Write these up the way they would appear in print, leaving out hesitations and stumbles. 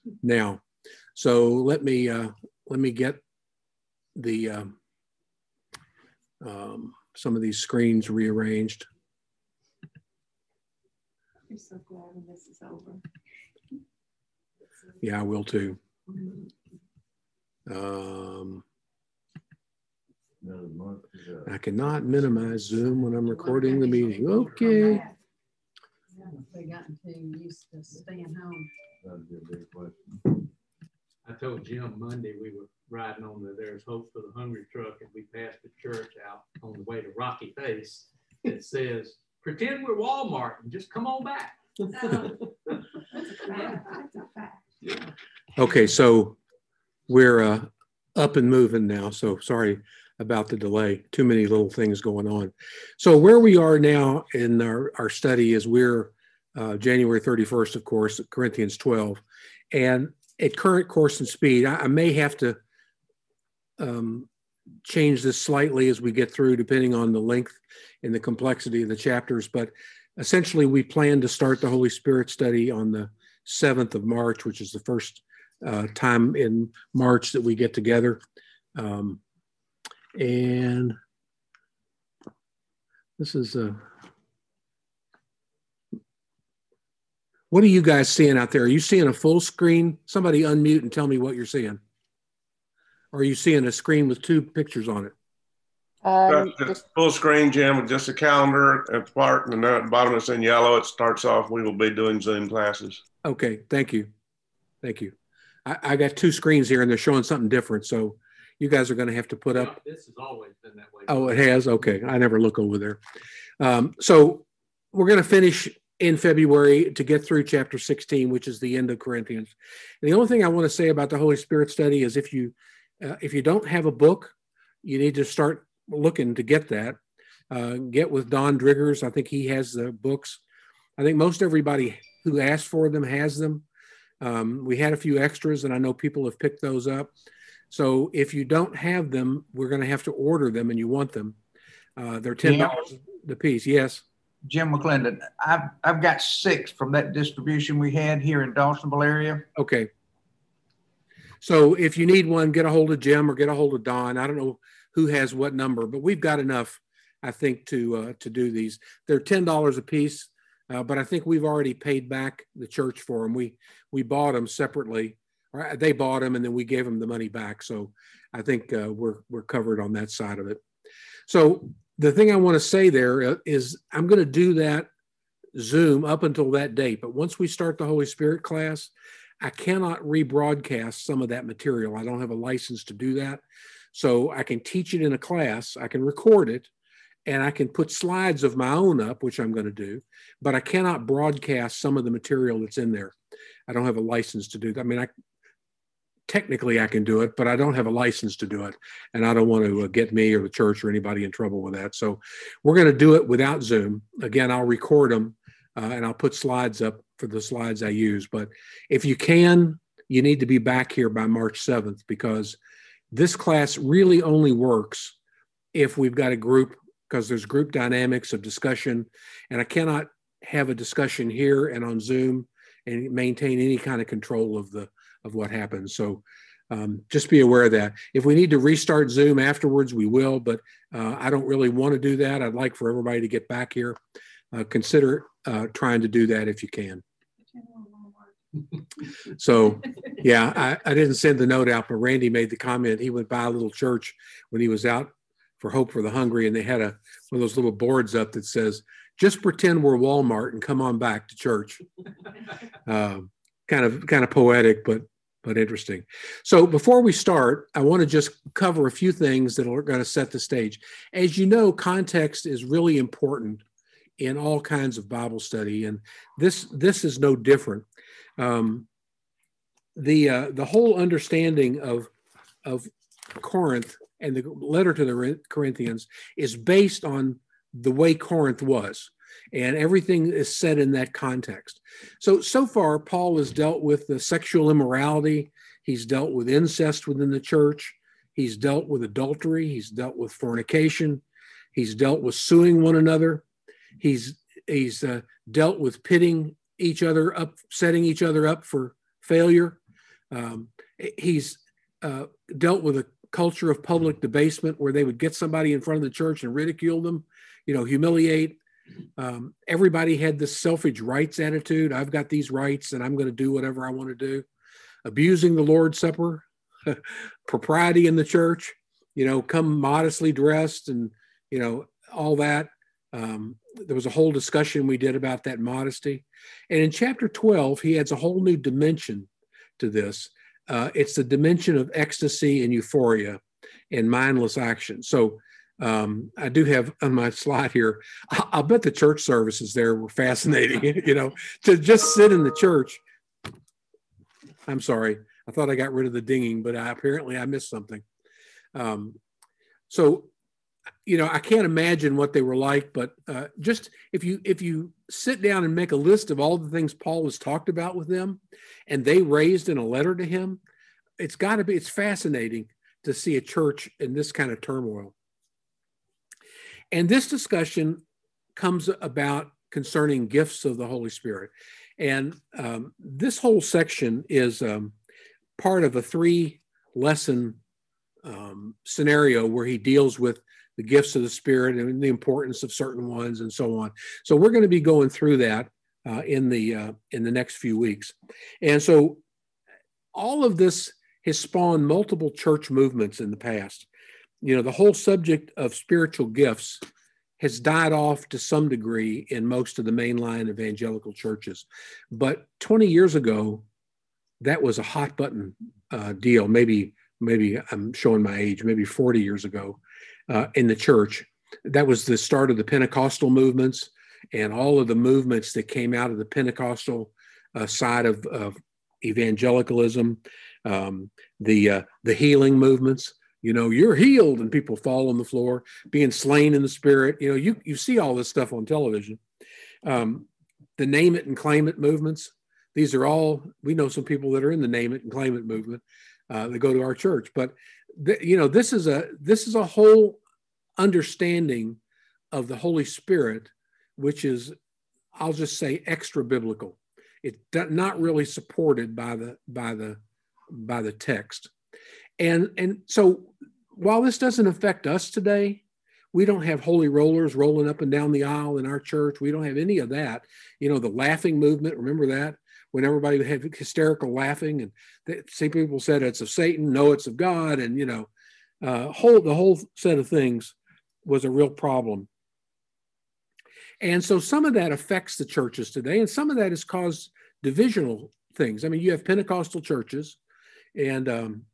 now. So let me get the some of these screens rearranged. I'm so glad when this is over. Yeah, I will too. I cannot minimize Zoom when I'm recording the meeting. Okay. They gotten too used to staying home. That'd be a big question. I told Jim Monday we were riding on the There's Hope for the Hungry truck, and we passed a church out on the way to Rocky Face that says, pretend we're Walmart and just come on back. Okay, so we're up and moving now. So sorry about the delay. Too many little things going on. So where we are now in our study is we're January 31st, of course, Corinthians 12. And at current course and speed, I may have to change this slightly as we get through, depending on the length and the complexity of the chapters. But essentially, we plan to start the Holy Spirit study on the 7th of March, which is the first time in March that we get together. And this is what are you guys seeing out there? Are you seeing a full screen? Somebody unmute and tell me what you're seeing. Or are you seeing a screen with two pictures on it? Just full screen, Jim, with just a calendar at the part, and at the bottom it's in yellow. It starts off, we will be doing Zoom classes. Okay, thank you. Thank you. I got two screens here and they're showing something different. So you guys are going to have to put up. This has always been that way. Oh, it has? Okay. I never look over there. So we're going to finish in February to get through chapter 16, which is the end of Corinthians. And the only thing I want to say about the Holy Spirit study is if you don't have a book, you need to start looking to get that. Get with Don Driggers. I think he has the books. I think most everybody who asked for them has them. We had a few extras, and I know people have picked those up. So if you don't have them, we're going to have to order them, and you want them. They're $10 a piece. Yes. Jim McClendon, I've got 6 from that distribution we had here in Dawsonville area. Okay. So if you need one, get a hold of Jim or get a hold of Don. I don't know who has what number, but we've got enough, I think, to do these. They're $10 a piece, but I think we've already paid back the church for them. We bought them separately. Or they bought them and then we gave them the money back. So I think we're covered on that side of it. So the thing I want to say there is I'm going to do that Zoom up until that date. But once we start the Holy Spirit class, I cannot rebroadcast some of that material. I don't have a license to do that. So I can teach it in a class, I can record it, and I can put slides of my own up, which I'm going to do, but I cannot broadcast some of the material that's in there. I don't have a license to do that. I mean, technically I can do it, but I don't have a license to do it. And I don't want to get me or the church or anybody in trouble with that. So we're going to do it without Zoom. Again, I'll record them and I'll put slides up for the slides I use. But if you can, you need to be back here by March 7th because this class really only works if we've got a group, because there's group dynamics of discussion. And I cannot have a discussion here and on Zoom and maintain any kind of control of what happens. So just be aware of that. If we need to restart Zoom afterwards, we will, but I don't really want to do that. I'd like for everybody to get back here. Consider trying to do that if you can. So, yeah, I didn't send the note out, but Randy made the comment. He went by a little church when he was out for Hope for the Hungry, and they had one of those little boards up that says, just pretend we're Walmart and come on back to church. Kind of poetic, but interesting. So before we start, I want to just cover a few things that are going to set the stage. As you know, context is really important in all kinds of Bible study, and this is no different. The whole understanding of Corinth and the letter to the Corinthians is based on the way Corinth was, and everything is said in that context. So far, Paul has dealt with the sexual immorality. He's dealt with incest within the church. He's dealt with adultery. He's dealt with fornication. He's dealt with suing one another. He's dealt with pitting each other up, setting each other up for failure. He's dealt with a culture of public debasement where they would get somebody in front of the church and ridicule them, humiliate. Everybody had this selfish rights attitude. I've got these rights and I'm going to do whatever I want to do. Abusing the Lord's Supper, propriety in the church, come modestly dressed and, all that. There was a whole discussion we did about that modesty. And in chapter 12, he adds a whole new dimension to this. It's the dimension of ecstasy and euphoria and mindless action. So I do have on my slide here, I'll bet the church services there were fascinating, to just sit in the church. I'm sorry. I thought I got rid of the dinging, but apparently I missed something. So I can't imagine what they were like, but just if you sit down and make a list of all the things Paul has talked about with them and they raised in a letter to him, it's fascinating to see a church in this kind of turmoil. And this discussion comes about concerning gifts of the Holy Spirit. And this whole section is part of a 3-lesson scenario where he deals with the gifts of the Spirit and the importance of certain ones and so on. So we're going to be going through that in the next few weeks. And so all of this has spawned multiple church movements in the past. The whole subject of spiritual gifts has died off to some degree in most of the mainline evangelical churches. But 20 years ago, that was a hot button deal. Maybe I'm showing my age, maybe 40 years ago in the church. That was the start of the Pentecostal movements and all of the movements that came out of the Pentecostal side of evangelicalism, the healing movements. You're healed and people fall on the floor, being slain in the Spirit. You see all this stuff on television. The name it and claim it movements. These are all, we know some people that are in the name it and claim it movement that go to our church. But, this is a whole understanding of the Holy Spirit, which is, I'll just say, extra biblical. It's not really supported by the text. And so while this doesn't affect us today, we don't have holy rollers rolling up and down the aisle in our church. We don't have any of that. The laughing movement, remember that? When everybody would have hysterical laughing and some people said it's of Satan, no, it's of God. And, the whole set of things was a real problem. And so some of that affects the churches today. And some of that has caused divisional things. I mean, you have Pentecostal churches and,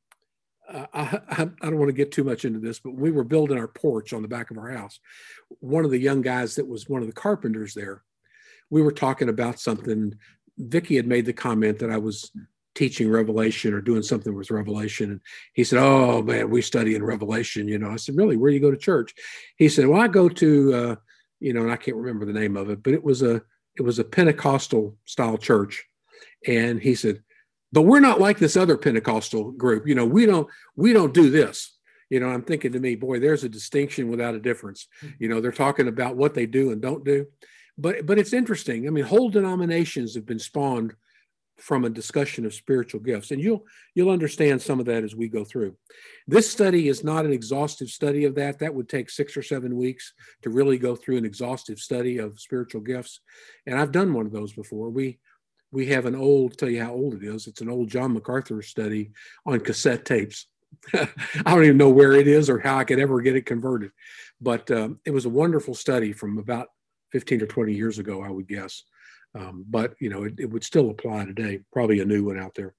I don't want to get too much into this, but when we were building our porch on the back of our house, one of the young guys that was one of the carpenters there, we were talking about something. Vicky had made the comment that I was teaching Revelation or doing something with Revelation. And he said, "Oh man, we study in Revelation." I said, "Really? Where do you go to church?" He said, "Well, I go to, and I can't remember the name of it, but it was a Pentecostal style church." And he said, "But we're not like this other Pentecostal group. We don't do this." I'm thinking to me, boy, there's a distinction without a difference. They're talking about what they do and don't do. But it's interesting. I mean, whole denominations have been spawned from a discussion of spiritual gifts. And you'll understand some of that as we go through. This study is not an exhaustive study of that. That would take 6 or 7 weeks to really go through an exhaustive study of spiritual gifts. And I've done one of those before. We have tell you how old it is. It's an old John MacArthur study on cassette tapes. I don't even know where it is or how I could ever get it converted. But it was a wonderful study from about 15 or 20 years ago, I would guess. But, it would still apply today, probably a new one out there.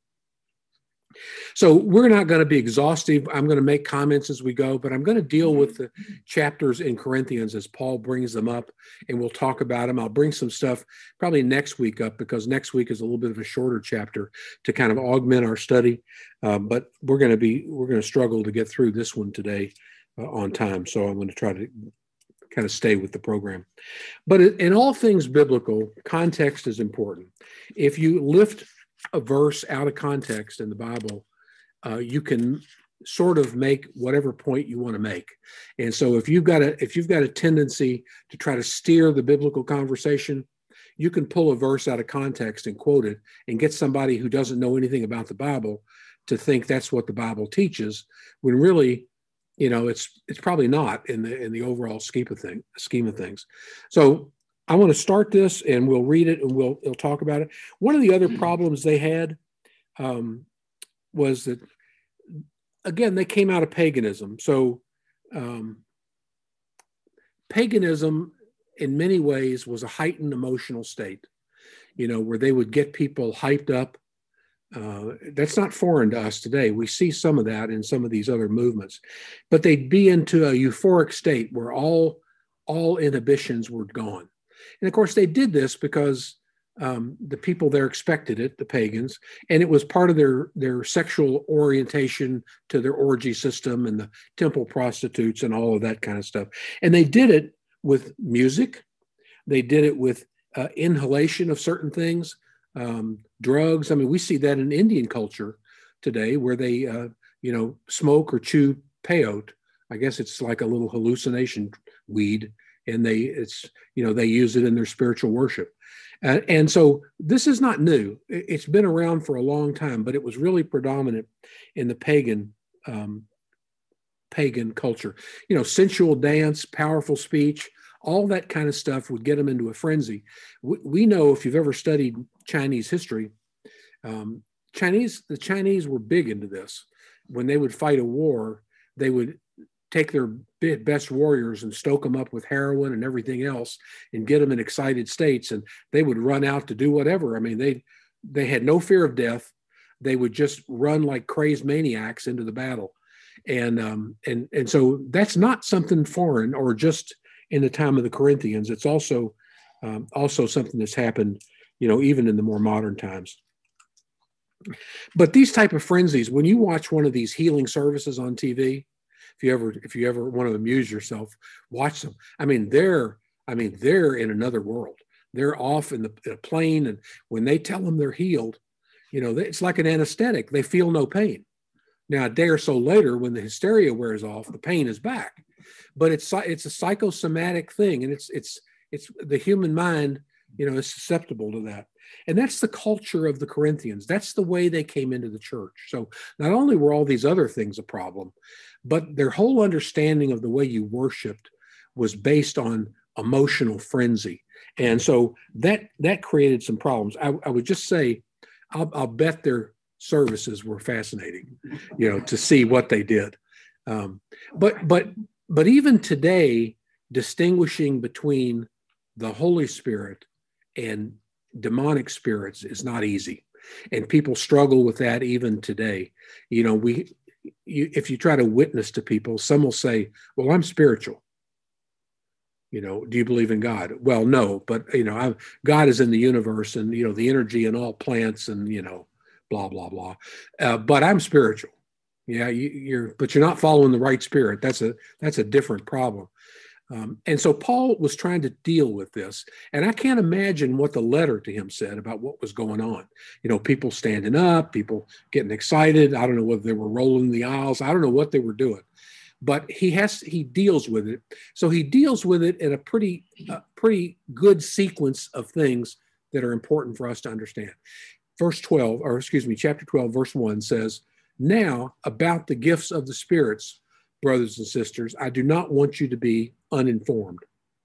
So we're not going to be exhaustive. I'm going to make comments as we go, but I'm going to deal with the chapters in Corinthians as Paul brings them up, and we'll talk about them. I'll bring some stuff probably next week up because next week is a little bit of a shorter chapter to kind of augment our study. But we're going to struggle to get through this one today on time. So I'm going to try to kind of stay with the program. But in all things biblical, context is important. If you lift a verse out of context in the Bible, you can sort of make whatever point you want to make. And so if you've got a tendency to try to steer the biblical conversation, you can pull a verse out of context and quote it and get somebody who doesn't know anything about the Bible to think that's what the Bible teaches, when really, it's probably not in the overall scheme of things. So I want to start this, and we'll read it, and we'll talk about it. One of the other problems they had was that, again, they came out of paganism. So paganism, in many ways, was a heightened emotional state, where they would get people hyped up. That's not foreign to us today. We see some of that in some of these other movements, but they'd be into a euphoric state where all inhibitions were gone. And of course, they did this because the people there expected it, the pagans, and it was part of their sexual orientation to their orgy system and the temple prostitutes and all of that kind of stuff. And they did it with music. They did it with inhalation of certain things, drugs. I mean, we see that in Indian culture today, where they, smoke or chew peyote. I guess it's like a little hallucination weed, and they use it in their spiritual worship. And so this is not new. It's been around for a long time, but it was really predominant in the pagan culture. Sensual dance, powerful speech, all that kind of stuff would get them into a frenzy. We know, if you've ever studied Chinese history, the Chinese were big into this. When they would fight a war, they would take their best warriors and stoke them up with heroin and everything else and get them in excited states, and they would run out to do whatever. I mean, they had no fear of death. They would just run like crazed maniacs into the battle. And so that's not something foreign or just in the time of the Corinthians. It's also something that's happened, even in the more modern times. But these type of frenzies, when you watch one of these healing services on TV, if you ever want to amuse yourself, watch them. I mean, they're in another world. They're off in a plane, and when they tell them they're healed, it's like an anesthetic. They feel no pain. Now, a day or so later, when the hysteria wears off, the pain is back. But it's a psychosomatic thing, and it's the human mind, is susceptible to that. And that's the culture of the Corinthians. That's the way they came into the church. So not only were all these other things a problem, but their whole understanding of the way you worshiped was based on emotional frenzy. And so that created some problems. I would just say, I'll bet their services were fascinating, to see what they did. But even today, distinguishing between the Holy Spirit and demonic spirits is not easy, and people struggle with that even today. If you try to witness to people, some will say, "Well, I'm spiritual. Do you believe in God?" Well, no, but God is in the universe, and the energy in all plants, and blah blah blah. But I'm spiritual. Yeah, but you're not following the right spirit. That's a different problem. And so Paul was trying to deal with this, and I can't imagine what the letter to him said about what was going on. People standing up, people getting excited. I don't know whether they were rolling the aisles. I don't know what they were doing, but he deals with it. So he deals with it in a pretty good sequence of things that are important for us to understand. Chapter 12, verse 1 says, "Now about the gifts of the spirits, brothers and sisters, I do not want you to be uninformed."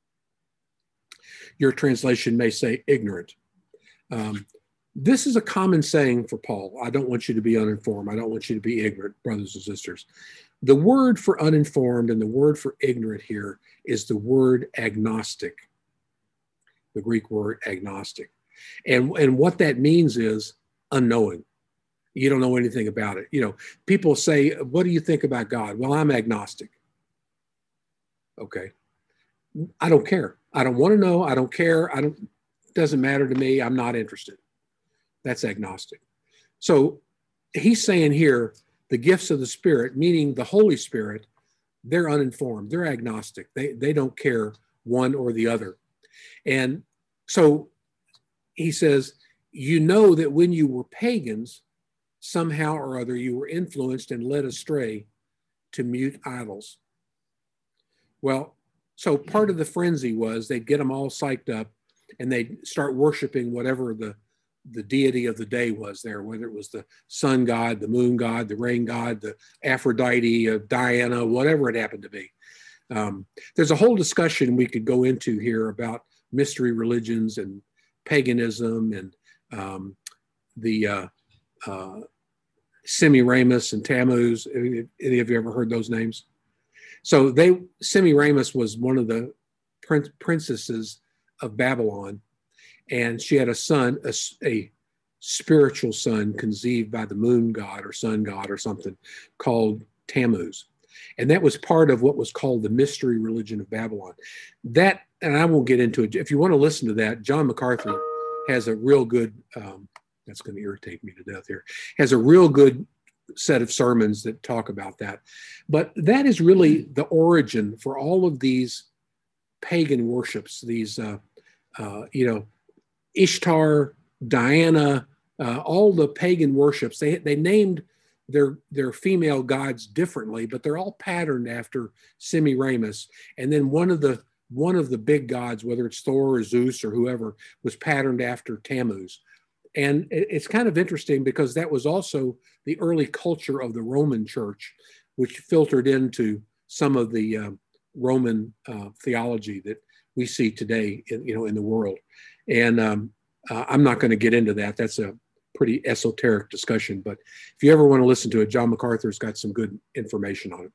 Your translation may say ignorant. This is a common saying for Paul. I don't want you to be uninformed. I don't want you to be ignorant, brothers and sisters. The word for uninformed and the word for ignorant here is the word agnostic, the Greek word agnostic. And what that means is unknowing. You don't know anything about it. People say, "What do you think about God?" Well, I'm agnostic. Okay. I don't care. I don't want to know. I don't care. It doesn't matter to me. I'm not interested. That's agnostic. So he's saying here, the gifts of the Spirit, meaning the Holy Spirit, they're uninformed. They're agnostic. They don't care one or the other. And so he says, that when you were pagans, somehow or other you were influenced and led astray to mute idols. Well, so part of the frenzy was they'd get them all psyched up, and they'd start worshiping whatever the deity of the day was there, whether it was the sun god, the moon god, the rain god, the Aphrodite, Diana, whatever it happened to be. There's a whole discussion we could go into here about mystery religions and paganism and the Semiramis and Tammuz. Any of you ever heard those names? So Semiramis was one of the princesses of Babylon, and she had a son, a spiritual son conceived by the moon god or sun god or something called Tammuz. And that was part of what was called the mystery religion of Babylon. That, and I won't get into it. If you want to listen to that, John MacArthur has a real good, that's going to irritate me to death here, has a real good set of sermons that talk about that. But that is really the origin for all of these pagan worships, these, Ishtar, Diana, all the pagan worships. They named their female gods differently, but they're all patterned after Semiramis. And then one of the big gods, whether it's Thor or Zeus or whoever, was patterned after Tammuz. And it's kind of interesting because that was also the early culture of the Roman Church, which filtered into some of the Roman theology that we see today in the world. And I'm not going to get into that. That's a pretty esoteric discussion. But if you ever want to listen to it, John MacArthur's got some good information on it.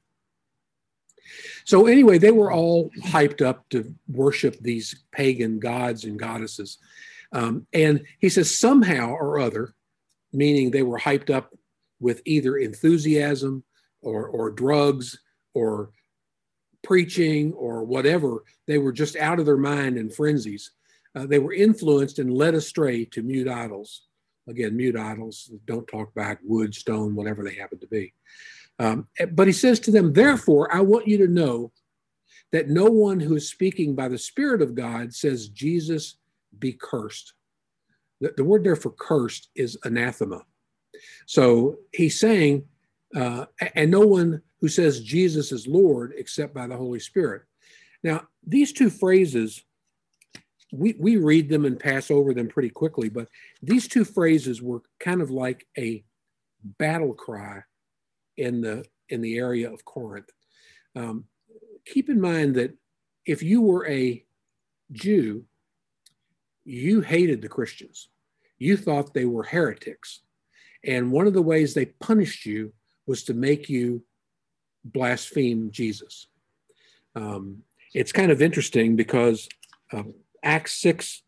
So anyway, they were all hyped up to worship these pagan gods and goddesses. And he says somehow or other, meaning they were hyped up with either enthusiasm or drugs or preaching or whatever, they were just out of their mind in frenzies. They were influenced and led astray to mute idols. Again, mute idols, don't talk back, wood, stone, whatever they happen to be. But he says to them, therefore, I want you to know that no one who is speaking by the Spirit of God says Jesus be cursed. The word there for cursed is anathema. So he's saying, and no one who says Jesus is Lord except by the Holy Spirit. Now, these two phrases, we read them and pass over them pretty quickly, but these two phrases were kind of like a battle cry in the area of Corinth. Keep in mind that if you were a Jew, you hated the Christians. You thought they were heretics. And one of the ways they punished you was to make you blaspheme Jesus. It's kind of interesting because Acts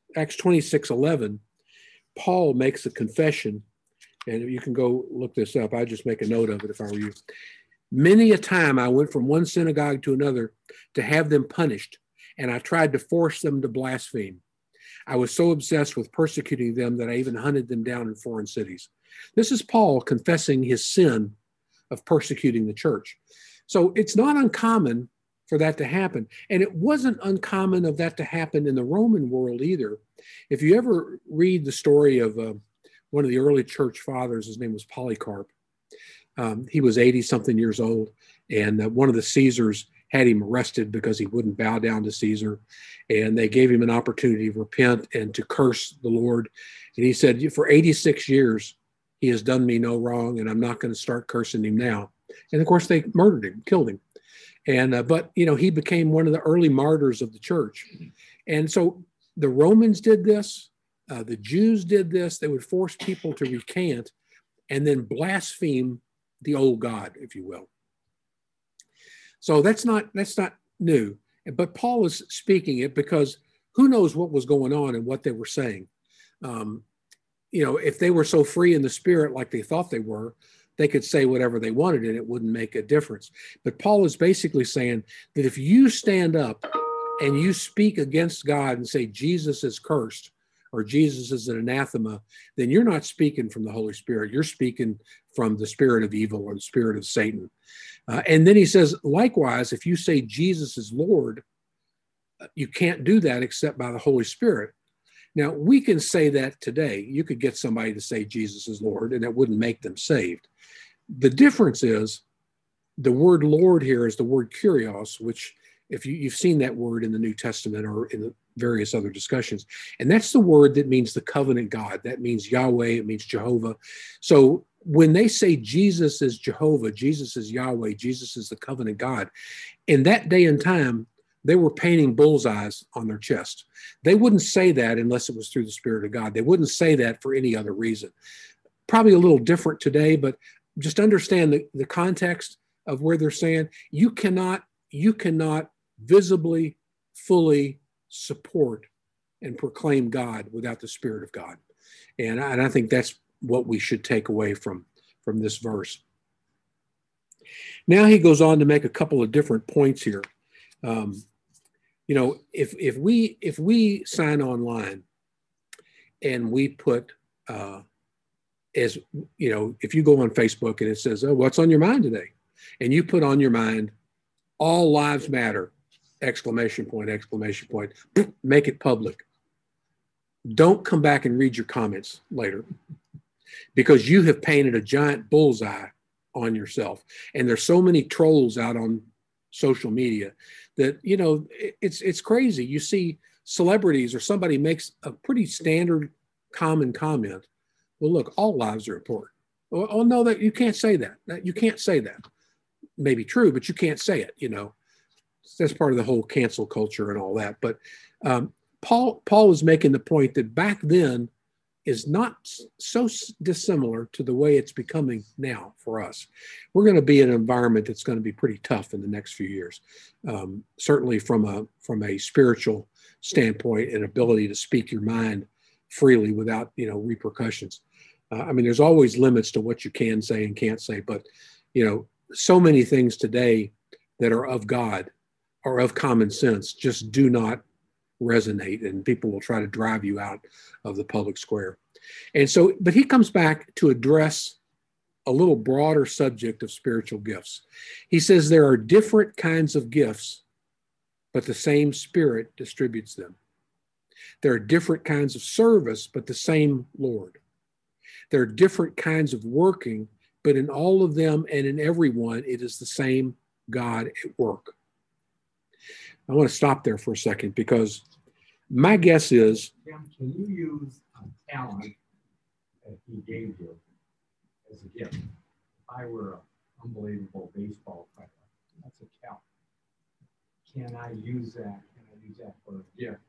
26:11, Paul makes a confession, and you can go look this up. I just make a note of it if I were you. Many a time I went from one synagogue to another to have them punished, and I tried to force them to blaspheme. I was so obsessed with persecuting them that I even hunted them down in foreign cities. This is Paul confessing his sin of persecuting the church. So it's not uncommon for that to happen. And it wasn't uncommon of that to happen in the Roman world either. If you ever read the story of one of the early church fathers, his name was Polycarp. He was 80-something years old, and one of the Caesars had him arrested because he wouldn't bow down to Caesar. And they gave him an opportunity to repent and to curse the Lord. And he said, for 86 years, he has done me no wrong, and I'm not going to start cursing him now. And of course, they murdered him, killed him. And but he became one of the early martyrs of the church. And so the Romans did this. The Jews did this. They would force people to recant and then blaspheme the old God, if you will. So that's not new. But Paul is speaking it because who knows what was going on and what they were saying. If they were so free in the spirit like they thought they were, they could say whatever they wanted and it wouldn't make a difference. But Paul is basically saying that if you stand up and you speak against God and say Jesus is cursed or Jesus is an anathema, then you're not speaking from the Holy Spirit. You're speaking from the spirit of evil or the spirit of Satan. And then he says, likewise, if you say Jesus is Lord, you can't do that except by the Holy Spirit. Now, we can say that today. You could get somebody to say Jesus is Lord, and it wouldn't make them saved. The difference is the word Lord here is the word kurios, which if you've seen that word in the New Testament or in various other discussions. And that's the word that means the covenant God. That means Yahweh. It means Jehovah. So when they say Jesus is Jehovah, Jesus is Yahweh, Jesus is the covenant God, in that day and time, they were painting bullseyes on their chest. They wouldn't say that unless it was through the Spirit of God. They wouldn't say that for any other reason. Probably a little different today, but just understand the context of where they're saying you cannot visibly, fully support and proclaim God without the Spirit of God. And I think that's what we should take away from this verse. Now he goes on to make a couple of different points here. If we sign online and we put if you go on Facebook and it says, "Oh, what's on your mind today?" and you put on your mind, "All lives matter!" ! Make it public. Don't come back and read your comments later, because you have painted a giant bullseye on yourself. And there's so many trolls out on social media that, it's crazy. You see celebrities or somebody makes a pretty standard common comment. Well, look, all lives are important. Oh no, that you can't say that. You can't say that. Maybe true, but you can't say it, That's part of the whole cancel culture and all that. But Paul is making the point that back then is not so dissimilar to the way it's becoming now for us. We're going to be in an environment that's going to be pretty tough in the next few years. Certainly from a spiritual standpoint and ability to speak your mind freely without, repercussions. There's always limits to what you can say and can't say, but, so many things today that are of God or of common sense just do not resonate, and people will try to drive you out of the public square. And so, but he comes back to address a little broader subject of spiritual gifts. He says there are different kinds of gifts, but the same Spirit distributes them. There are different kinds of service, but the same Lord. There are different kinds of working, but in all of them and in everyone, it is the same God at work. I want to stop there for a second, because my guess is... Can you use a talent that he gave you as a gift? If I were an unbelievable baseball player, that's a talent. Can I use that? Can I use that for a gift?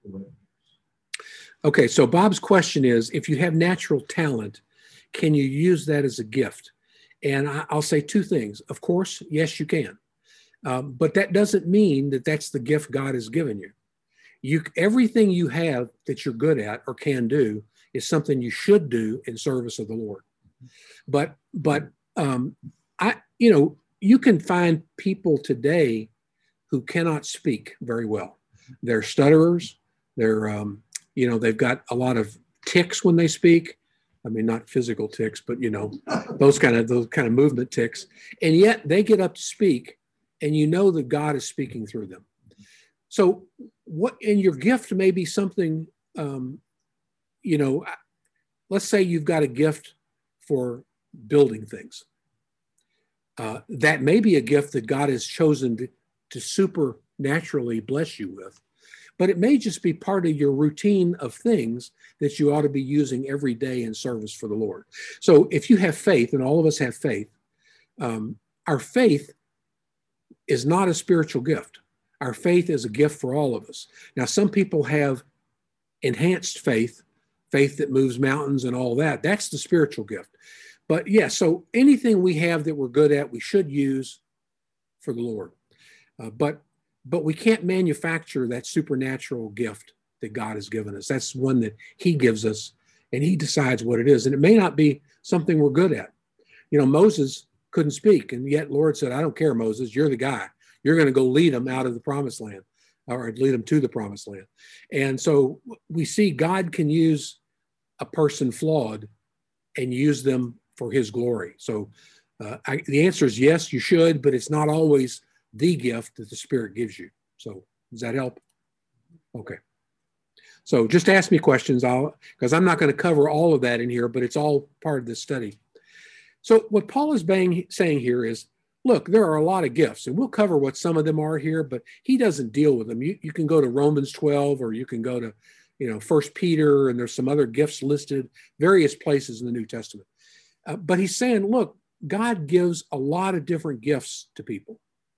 Okay, so Bob's question is, if you have natural talent, can you use that as a gift? And I'll say two things. Of course, yes, you can. But that doesn't mean that that's the gift God has given you. Everything you have that you're good at or can do is something you should do in service of the Lord. But you can find people today who cannot speak very well. They're stutterers. They've got a lot of tics when they speak. Not physical tics, but those kind of movement tics. And yet they get up to speak, and that God is speaking through them. So in your gift may be something, let's say you've got a gift for building things. That may be a gift that God has chosen to supernaturally bless you with. But it may just be part of your routine of things that you ought to be using every day in service for the Lord. So if you have faith, and all of us have faith, our faith is not a spiritual gift. Our faith is a gift for all of us. Now, some people have enhanced faith that moves mountains and all that. That's the spiritual gift. But yeah, so anything we have that we're good at, we should use for the Lord. But we can't manufacture that supernatural gift that God has given us. That's one that he gives us, and he decides what it is. And it may not be something we're good at. Moses couldn't speak, and yet Lord said, "I don't care, Moses, you're the guy. You're going to go lead them out of the promised land, or lead them to the promised land." And so we see God can use a person flawed and use them for his glory. So the answer is yes, you should, but it's not always the gift that the Spirit gives you. So does that help? Okay. So just ask me questions, because I'm not going to cover all of that in here, but it's all part of this study. So what Paul is saying here is, look, there are a lot of gifts, and we'll cover what some of them are here, but he doesn't deal with them. You can go to Romans 12, or you can go to, 1 Peter, and there's some other gifts listed, various places in the New Testament. But he's saying, look, God gives a lot of different gifts to people.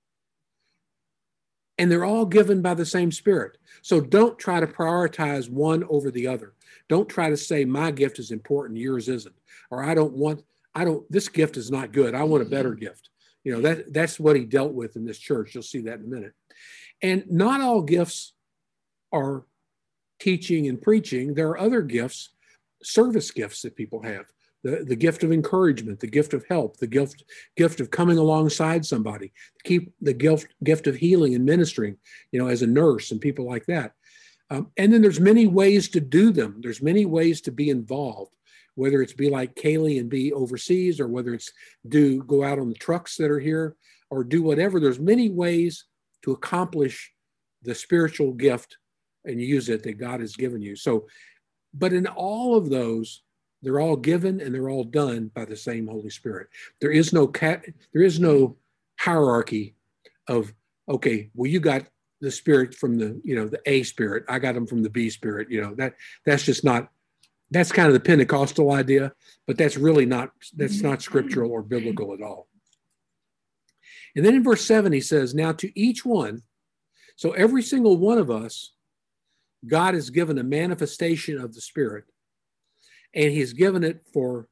And they're all given by the same Spirit. So don't try to prioritize one over the other. Don't try to say my gift is important, yours isn't. Or this gift is not good. I want a better gift. That's what he dealt with in this church. You'll see that in a minute. And not all gifts are teaching and preaching. There are other gifts, service gifts that people have. The gift of encouragement, the gift of help, the gift of coming alongside somebody, keep the gift of healing and ministering, as a nurse and people like that. And then there's many ways to do them. There's many ways to be involved, whether it's be like Kaylee and be overseas, or whether it's go out on the trucks that are here, or do whatever. There's many ways to accomplish the spiritual gift and use it that God has given you. So, but in all of those, they're all given and they're all done by the same Holy Spirit. There is no hierarchy of, okay, well, you got the Spirit from the A Spirit. I got them from the B Spirit. That's kind of the Pentecostal idea, but that's not scriptural or biblical at all. And then in verse 7, he says, now to each one, so every single one of us, God has given a manifestation of the Spirit. And he's given it for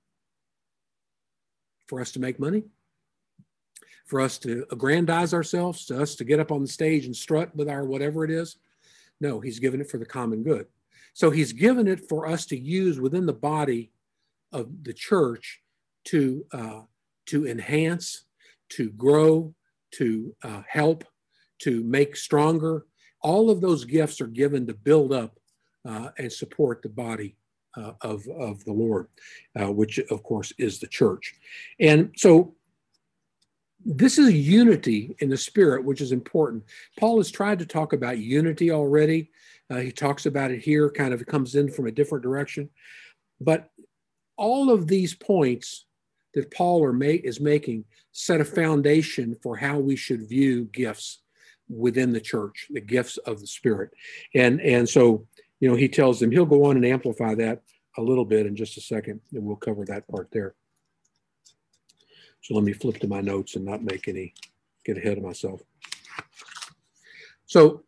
us to make money, for us to aggrandize ourselves, to us to get up on the stage and strut with our whatever it is. No, he's given it for the common good. So he's given it for us to use within the body of the church to enhance, to grow, to help, to make stronger. All of those gifts are given to build up and support the body of the Lord, which of course is the church. And so this is unity in the Spirit, which is important. Paul has tried to talk about unity already. He talks about it here, kind of comes in from a different direction. But all of these points that Paul is making set a foundation for how we should view gifts within the church, the gifts of the Spirit. And so he tells them, he'll go on and amplify that a little bit in just a second, and we'll cover that part there. So let me flip to my notes and not get ahead of myself. So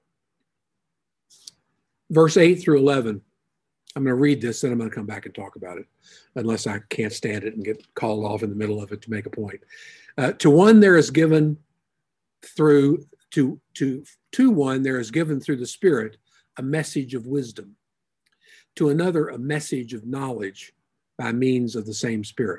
verse 8 through 11, I'm going to read this, then I'm going to come back and talk about it, unless I can't stand it and get called off in the middle of it to make a point. To one there is given through the Spirit a message of wisdom, to another a message of knowledge by means of the same Spirit.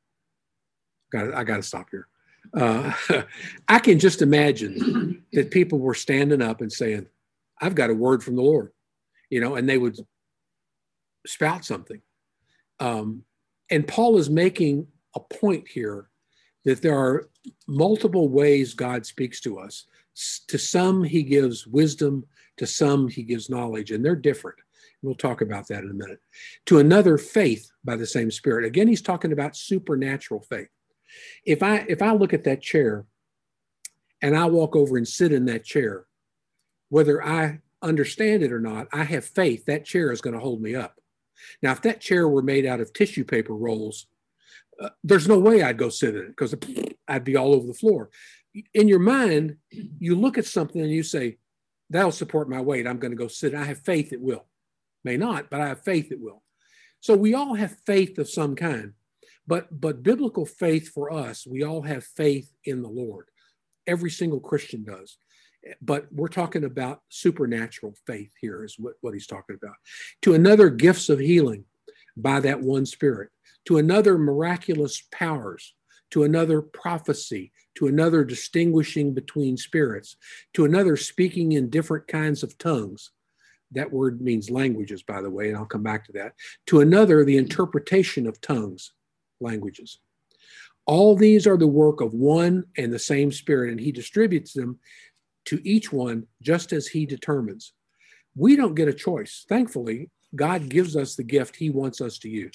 I got to stop here. I can just imagine that people were standing up and saying, I've got a word from the Lord, and they would spout something. And Paul is making a point here that there are multiple ways God speaks to us. To some, he gives wisdom. To some, he gives knowledge, and they're different. We'll talk about that in a minute. To another, faith by the same Spirit. Again, he's talking about supernatural faith. If I look at that chair and I walk over and sit in that chair, whether I understand it or not, I have faith that chair is going to hold me up. Now, if that chair were made out of tissue paper rolls, there's no way I'd go sit in it because I'd be all over the floor. In your mind, you look at something and you say, that'll support my weight. I'm going to go sit. I have faith it will. May not, but I have faith it will. So we all have faith of some kind. But biblical faith for us, we all have faith in the Lord. Every single Christian does. But we're talking about supernatural faith here is what he's talking about. To another, gifts of healing by that one Spirit. To another, miraculous powers. To another, prophecy. To another, distinguishing between spirits. To another, speaking in different kinds of tongues. That word means languages, by the way, and I'll come back to that. To another, the interpretation of tongues, languages. All these are the work of one and the same Spirit, and he distributes them to each one just as he determines. We don't get a choice. Thankfully, God gives us the gift he wants us to use.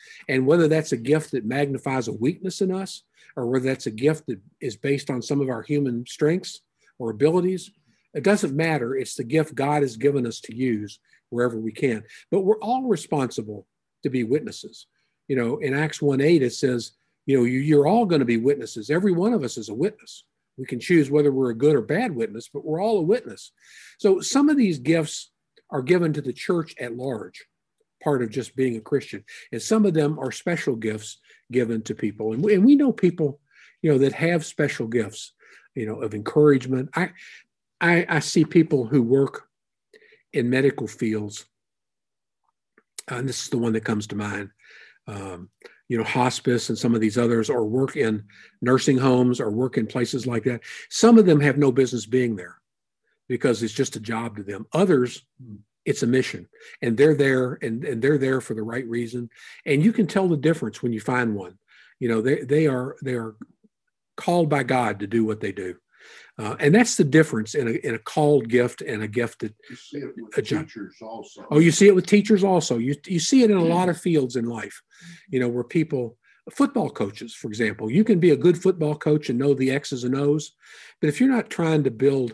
And whether that's a gift that magnifies a weakness in us, or whether that's a gift that is based on some of our human strengths or abilities, it doesn't matter. It's the gift God has given us to use wherever we can. But we're all responsible to be witnesses. You know, in Acts 1:8, it says, you know, you're all going to be witnesses. Every one of us is a witness. We can choose whether we're a good or bad witness, but we're all a witness. So some of these gifts are given to the church at large, part of just being a Christian. And some of them are special gifts given to people. And we know people, you know, that have special gifts, you know, of encouragement. I see people who work in medical fields, and this is the one that comes to mind, you know, hospice and some of these others, or work in nursing homes or work in places like that. Some of them have no business being there because it's just a job to them. Others, it's a mission, and they're there and they're there for the right reason. And you can tell the difference when you find one. You know, they are called by God to do what they do. And that's the difference in a called gift and a gift that You see it with a job. teachers also. Oh, you see it with teachers also. You see it in a lot of fields in life, you know, where people, football coaches, for example, you can be a good football coach and know the X's and O's, but if you're not trying to build,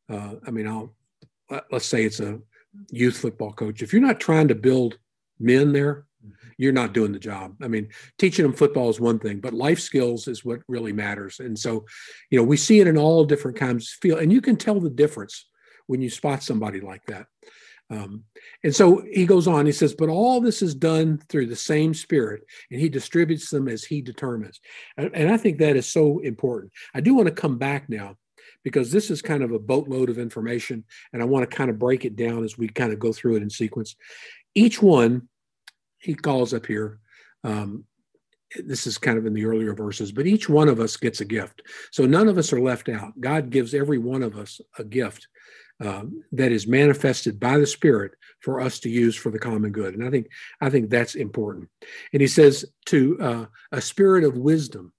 let's say it's a youth football coach. If you're not trying to build men there, you're not doing the job. I mean, teaching them football is one thing, but life skills is what really matters. And so, you know, we see it in all different kinds of fields, and you can tell the difference when you spot somebody like that. And so he goes on, he says, but all this is done through the same Spirit, and he distributes them as he determines. And I think that is so important. I do want to come back now, because this is kind of a boatload of information, and I want to kind of break it down as we kind of go through it in sequence. Each one, he calls up here, this is kind of in the earlier verses, but each one of us gets a gift. So none of us are left out. God gives every one of us a gift that is manifested by the Spirit for us to use for the common good. And I think that's important. And he says to a spirit of wisdom.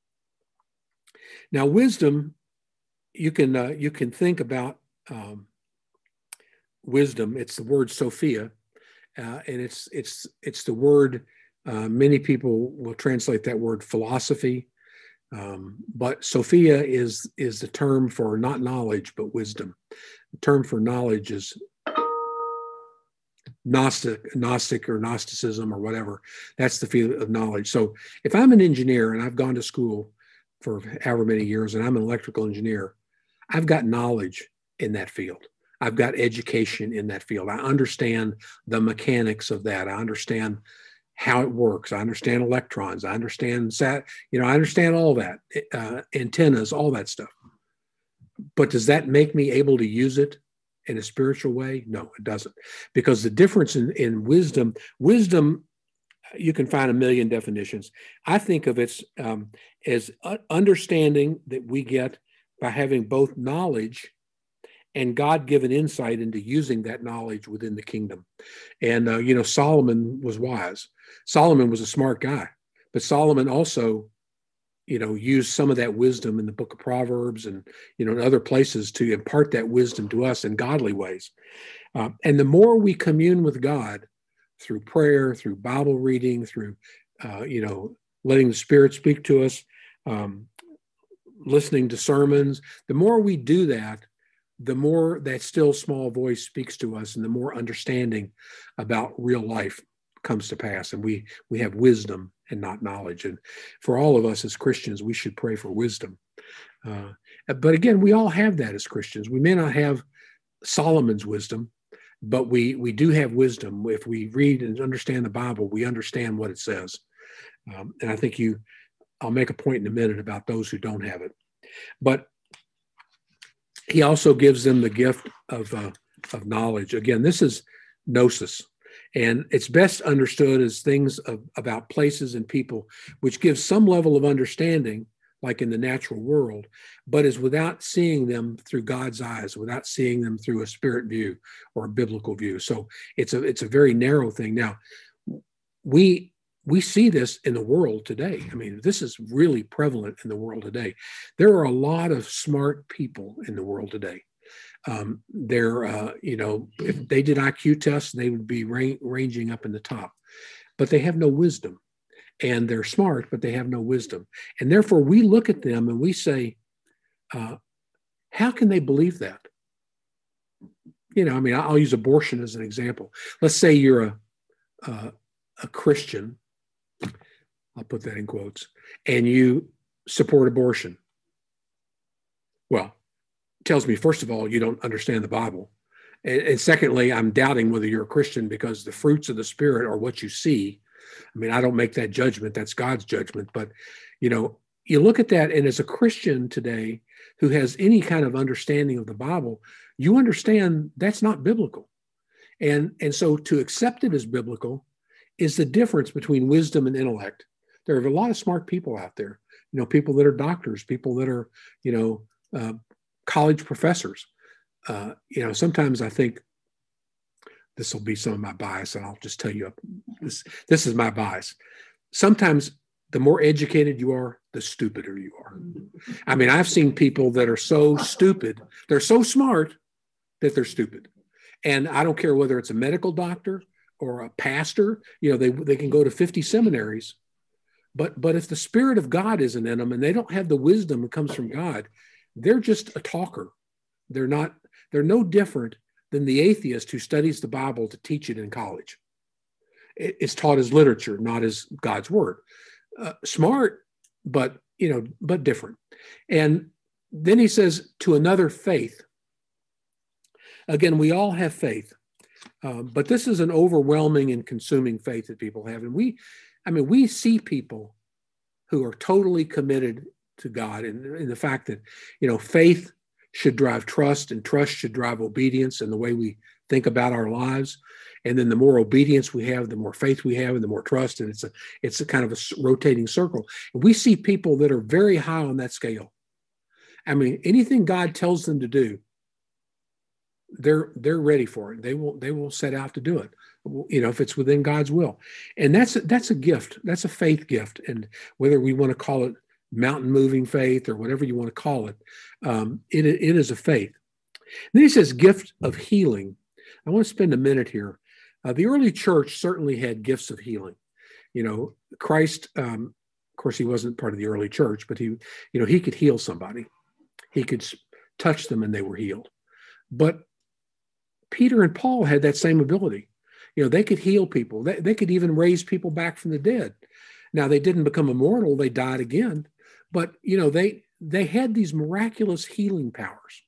Now, wisdom, you can think about wisdom. It's the word Sophia. And it's the word, many people will translate that word philosophy, but Sophia is the term for not knowledge, but wisdom. The term for knowledge is Gnostic or Gnosticism or whatever. That's the field of knowledge. So if I'm an engineer and I've gone to school for however many years and I'm an electrical engineer, I've got knowledge in that field. I've got education in that field. I understand the mechanics of that. I understand how it works. I understand electrons. I understand I understand all that, antennas, all that stuff. But does that make me able to use it in a spiritual way? No, it doesn't. Because the difference in wisdom, you can find a million definitions. I think of it as understanding that we get by having both knowledge and God-given insight into using that knowledge within the kingdom. And, Solomon was wise. Solomon was a smart guy, but Solomon also, used some of that wisdom in the book of Proverbs and, in other places to impart that wisdom to us in godly ways. And the more we commune with God through prayer, through Bible reading, through, letting the Spirit speak to us, listening to sermons, the more we do that, the more that still small voice speaks to us and the more understanding about real life comes to pass. And we have wisdom and not knowledge. And for all of us as Christians, we should pray for wisdom. But again, we all have that as Christians. We may not have Solomon's wisdom, but we do have wisdom. If we read and understand the Bible, we understand what it says. And I think I'll make a point in a minute about those who don't have it. But he also gives them the gift of knowledge. Again, this is gnosis, and it's best understood as things about places and people, which gives some level of understanding, like in the natural world, but is without seeing them through God's eyes, without seeing them through a spirit view or a biblical view. So it's a very narrow thing. Now, we see this in the world today. I mean, this is really prevalent in the world today. There are a lot of smart people in the world today. If they did IQ tests, they would be ranging up in the top. but they have no wisdom. And they're smart, but they have no wisdom. And therefore, we look at them and we say, how can they believe that? You know, I mean, I'll use abortion as an example. Let's say you're a Christian, I'll put that in quotes, and you support abortion. Well, it tells me, first of all, you don't understand the Bible. And secondly, I'm doubting whether you're a Christian, because the fruits of the Spirit are what you see. I mean, I don't make that judgment. That's God's judgment. But, you know, you look at that, and as a Christian today who has any kind of understanding of the Bible, you understand that's not biblical. And so to accept it as biblical is the difference between wisdom and intellect. There are a lot of smart people out there, you know, people that are doctors, people that are, you know, college professors. You know, sometimes I think this will be some of my bias, and I'll just tell you this is my bias. Sometimes the more educated you are, the stupider you are. I mean, I've seen people that are so stupid, they're so smart that they're stupid. And I don't care whether it's a medical doctor or a pastor, you know, they can go to 50 seminaries, but if the Spirit of God isn't in them and they don't have the wisdom that comes from God, they're just a talker. They're no different than the atheist who studies the Bible to teach it in college. It's taught as literature, not as God's word. Smart, but different. And then he says, to another faith. Again, we all have faith, but this is an overwhelming and consuming faith that people have. And we see people who are totally committed to God, and the fact that, you know, faith should drive trust, and trust should drive obedience in the way we think about our lives. And then the more obedience we have, the more faith we have, and the more trust. And it's a kind of a rotating circle. And we see people that are very high on that scale. I mean, anything God tells them to do, they're ready for it. They will set out to do it, you know, if it's within God's will. And that's a gift. That's a faith gift. And whether we want to call it mountain moving faith or whatever you want to call it, it is a faith. Then he says gift of healing. I want to spend a minute here. The early church certainly had gifts of healing. You know, Christ, of course, he wasn't part of the early church, but he could heal somebody. He could touch them and they were healed. But Peter and Paul had that same ability. You know, they could heal people. They could even raise people back from the dead. Now, they didn't become immortal. They died again. But, you know, they had these miraculous healing powers.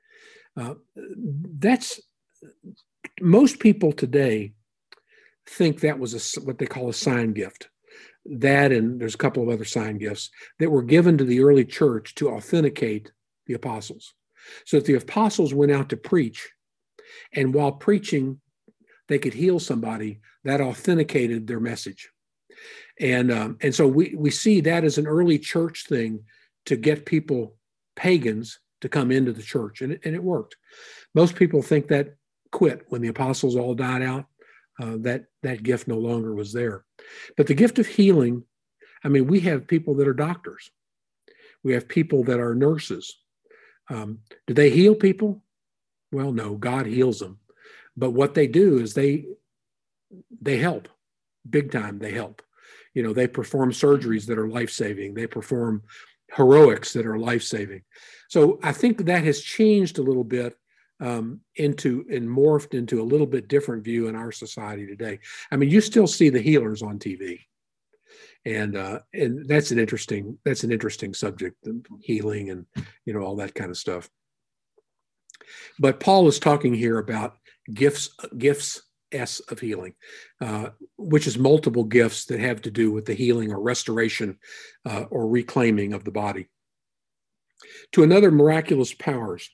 Most people today think that was what they call a sign gift. That, and there's a couple of other sign gifts that were given to the early church to authenticate the apostles. So if the apostles went out to preach, and while preaching, they could heal somebody, that authenticated their message. And so we see that as an early church thing to get people, pagans, to come into the church, and it worked. Most people think that quit when the apostles all died out. That gift no longer was there. But the gift of healing, I mean, we have people that are doctors. We have people that are nurses. Do they heal people? Well, no, God heals them. But what they do is they help. Big time, they help. You know, they perform surgeries that are life-saving. They perform heroics that are life-saving. So I think that has changed a little bit and morphed into a little bit different view in our society today. I mean, you still see the healers on TV. And that's an interesting subject, healing and, you know, all that kind of stuff. But Paul is talking here about gifts of healing, which is multiple gifts that have to do with the healing or restoration or reclaiming of the body. To another, miraculous powers.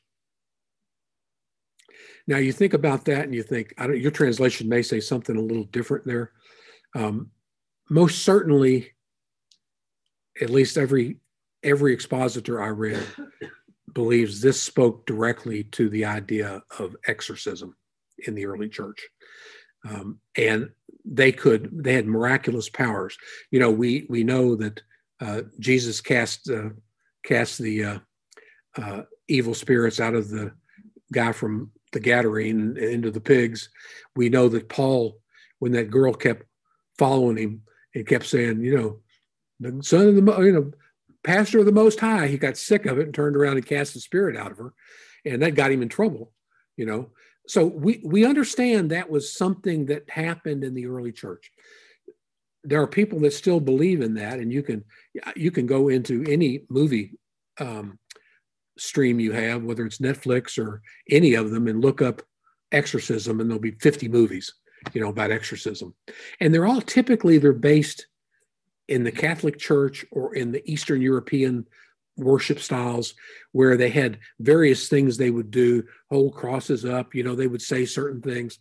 Now you think about that and you think, your translation may say something a little different there. Most certainly, at least every expositor I read believes this spoke directly to the idea of exorcism in the early church. And they had miraculous powers. You know, we know that Jesus cast the evil spirits out of the guy from the Gadarene into the pigs. We know that Paul, when that girl kept following him and kept saying, the son of the, pastor of the Most High. He got sick of it and turned around and cast the spirit out of her. And that got him in trouble, So we understand that was something that happened in the early church. There are people that still believe in that, and you can go into any movie stream you have, whether it's Netflix or any of them, and look up exorcism, and there'll be 50 movies, about exorcism. And they're all typically, they're based in the Catholic Church or in the Eastern European worship styles, where they had various things they would do, hold crosses up, they would say certain things.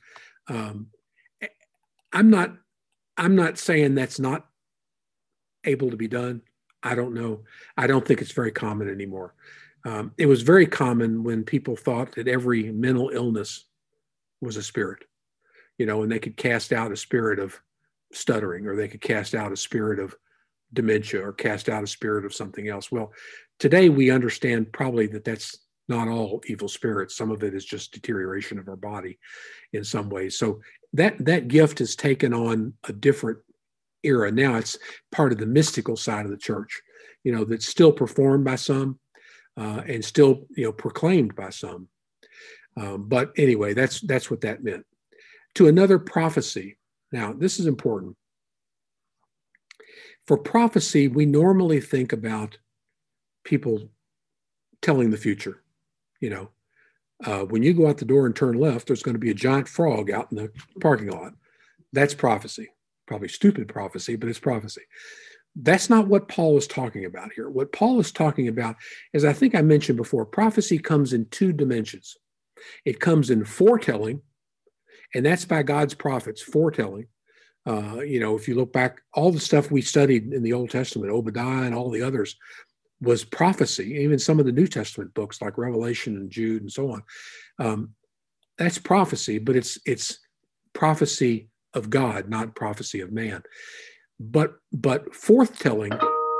I'm not saying that's not able to be done. I don't know. I don't think it's very common anymore. It was very common when people thought that every mental illness was a spirit, and they could cast out a spirit of stuttering, or they could cast out a spirit of dementia, or cast out a spirit of something else. Well, today we understand probably that that's not all evil spirits. Some of it is just deterioration of our body in some ways. So that gift has taken on a different era. Now it's part of the mystical side of the church, that's still performed by some and still, proclaimed by some. But anyway, that's what that meant. To another, prophecy. Now, this is important. For prophecy, we normally think about people telling the future. When you go out the door and turn left, there's going to be a giant frog out in the parking lot. That's prophecy. Probably stupid prophecy, but it's prophecy. That's not what Paul is talking about here. What Paul is talking about is, I think I mentioned before, prophecy comes in two dimensions. It comes in foretelling, and that's by God's prophets, foretelling. If you look back, all the stuff we studied in the Old Testament, Obadiah and all the others, was prophecy. Even some of the New Testament books like Revelation and Jude and so on. That's prophecy, but it's prophecy of God, not prophecy of man. But forthtelling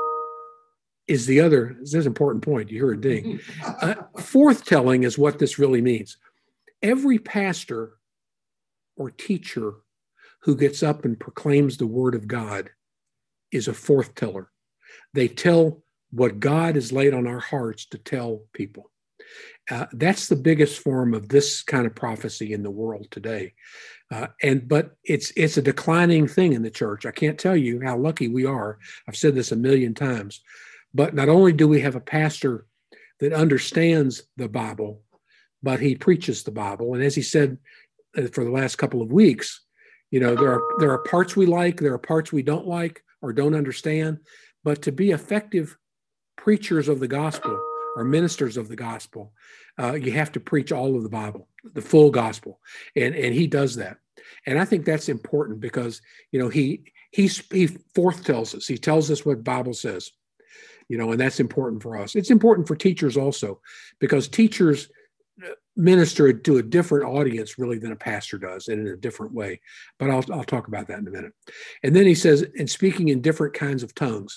is the other. This is an important point. You hear a ding. Forthtelling is what this really means. Every pastor or teacher who gets up and proclaims the word of God is a forthteller. They tell what God has laid on our hearts to tell people. That's the biggest form of this kind of prophecy in the world today. But it's a declining thing in the church. I can't tell you how lucky we are. I've said this a million times. But not only do we have a pastor that understands the Bible, but he preaches the Bible. And as he said for the last couple of weeks, there are parts we like, there are parts we don't like or don't understand. But to be effective preachers of the gospel or ministers of the gospel, you have to preach all of the Bible, the full gospel. And he does that. And I think that's important because, he forthtells us. He tells us what the Bible says, and that's important for us. It's important for teachers also, because teachers minister to a different audience really than a pastor does, and in a different way. But I'll talk about that in a minute. And then he says, and speaking in different kinds of tongues.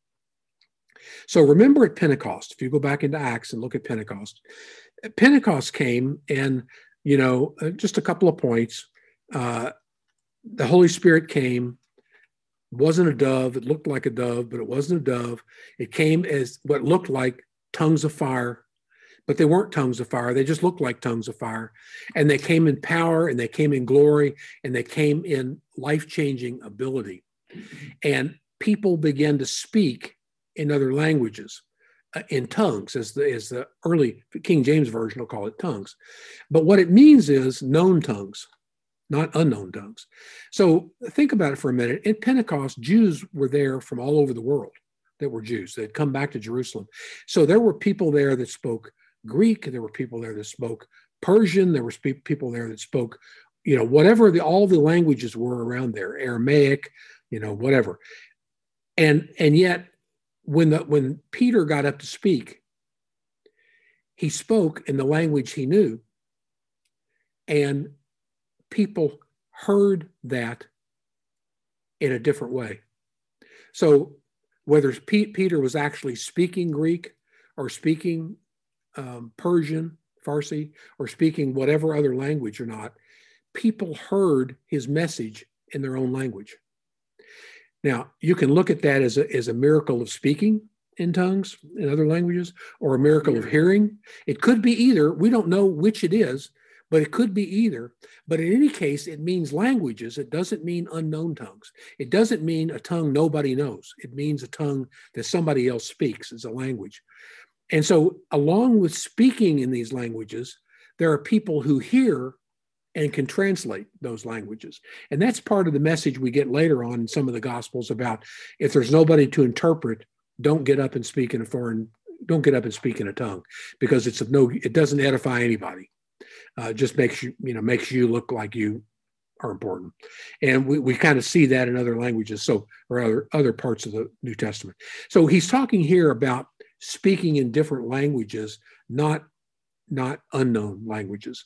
So remember at Pentecost, if you go back into Acts and look at Pentecost came and, just a couple of points. The Holy Spirit came, wasn't a dove. It looked like a dove, but it wasn't a dove. It came as what looked like tongues of fire, but they weren't tongues of fire. They just looked like tongues of fire. And they came in power, and they came in glory, and they came in life-changing ability. And people began to speak in other languages, in tongues, as the early King James Version will call it tongues. But what it means is known tongues, not unknown tongues. So think about it for a minute. At Pentecost, Jews were there from all over the world that were Jews. They'd come back to Jerusalem. So there were people there that spoke Greek. There were people there that spoke Persian. There were people there that spoke, whatever all the languages were around there, Aramaic, whatever. And yet, when Peter got up to speak, he spoke in the language he knew, and people heard that in a different way. So whether Peter was actually speaking Greek or speaking Persian, Farsi, or speaking whatever other language or not, people heard his message in their own language. Now, you can look at that as a miracle of speaking in tongues in other languages, or a miracle of hearing. It could be either. We don't know which it is, but it could be either. But in any case, it means languages. It doesn't mean unknown tongues. It doesn't mean a tongue nobody knows. It means a tongue that somebody else speaks. It's a language. And so along with speaking in these languages, there are people who hear and can translate those languages. And that's part of the message we get later on in some of the Gospels about if there's nobody to interpret, don't get up and speak in a tongue, because it doesn't edify anybody. Just makes you look like you are important. And we kind of see that in other languages, or other parts of the New Testament. So he's talking here about speaking in different languages, not unknown languages.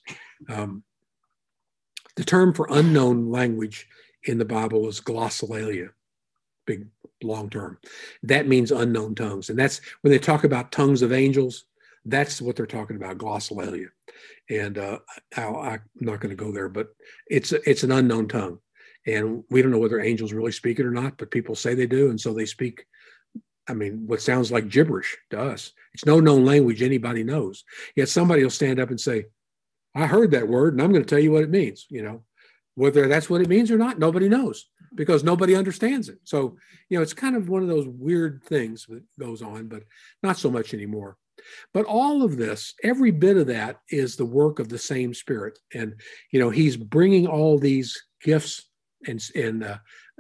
The term for unknown language in the Bible is glossolalia, big long term. That means unknown tongues. And that's when they talk about tongues of angels, that's what they're talking about, glossolalia. And I'm not going to go there, but it's an unknown tongue. And we don't know whether angels really speak it or not, but people say they do. And so they speak, what sounds like gibberish to us. It's no known language anybody knows. Yet somebody will stand up and say, I heard that word and I'm going to tell you what it means. Whether that's what it means or not, nobody knows, because nobody understands it. So, it's kind of one of those weird things that goes on, but not so much anymore. But all of this, every bit of that, is the work of the same Spirit. And, he's bringing all these gifts and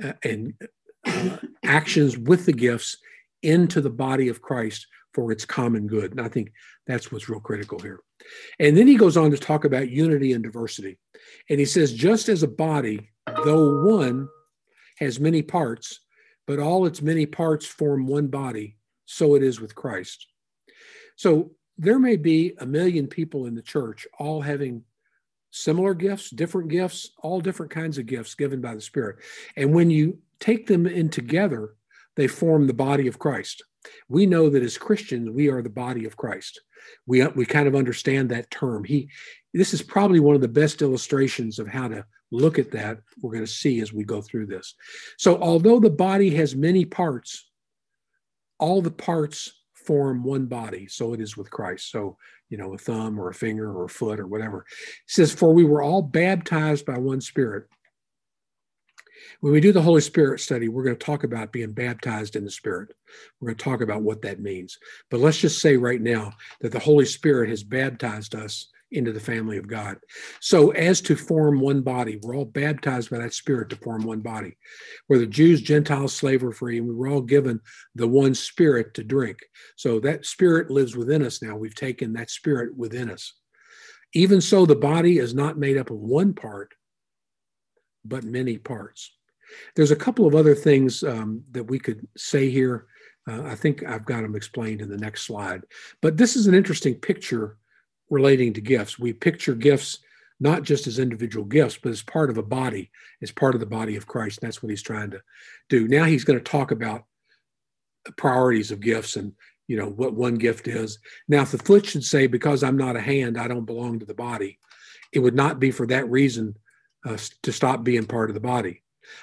actions with the gifts into the body of Christ for its common good. And I think that's what's real critical here. And then he goes on to talk about unity and diversity. And he says, just as a body, though one, has many parts, but all its many parts form one body, so it is with Christ. So there may be 1 million people in the church, all having similar gifts, different gifts, all different kinds of gifts given by the Spirit. And when you take them in together, they form the body of Christ. We know that as Christians, we are the body of Christ. We kind of understand that term. This is probably one of the best illustrations of how to look at that we're going to see as we go through this. So although the body has many parts, all the parts form one body. So it is with Christ. So, a thumb or a finger or a foot or whatever. It says, for we were all baptized by one Spirit. When we do the Holy Spirit study, we're going to talk about being baptized in the Spirit. We're going to talk about what that means. But let's just say right now that the Holy Spirit has baptized us into the family of God. So as to form one body, we're all baptized by that Spirit to form one body. Whether Jews, Gentiles, slave or free, and we were all given the one Spirit to drink. So that Spirit lives within us now. We've taken that Spirit within us. Even so, the body is not made up of one part, but many parts. There's a couple of other things that we could say here. I think I've got them explained in the next slide. But this is an interesting picture relating to gifts. We picture gifts not just as individual gifts, but as part of a body, as part of the body of Christ. And that's what he's trying to do. Now he's going to talk about the priorities of gifts and, what one gift is. Now, if the foot should say, because I'm not a hand, I don't belong to the body, it would not be for that reason to stop being part of the body.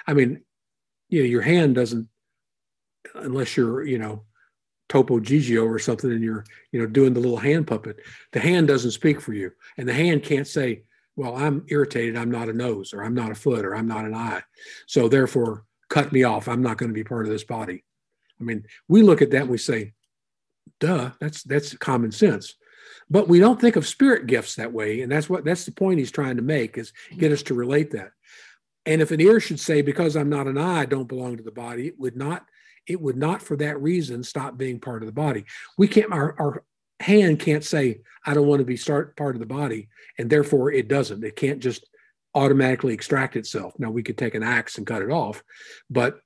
Your hand doesn't, unless you're, Topo Gigio or something, and you're, doing the little hand puppet, the hand doesn't speak for you. And the hand can't say, well, I'm irritated, I'm not a nose, or I'm not a foot, or I'm not an eye. So therefore, cut me off. I'm not going to be part of this body. We look at that and we say, duh, that's common sense. But we don't think of spirit gifts that way. And that's the point he's trying to make, is get us to relate that. And if an ear should say, because I'm not an eye, I don't belong to the body, it would not for that reason stop being part of the body. We can't, our hand can't say, I don't want to be part of the body, and therefore it doesn't. It can't just automatically extract itself. Now, we could take an axe and cut it off, but,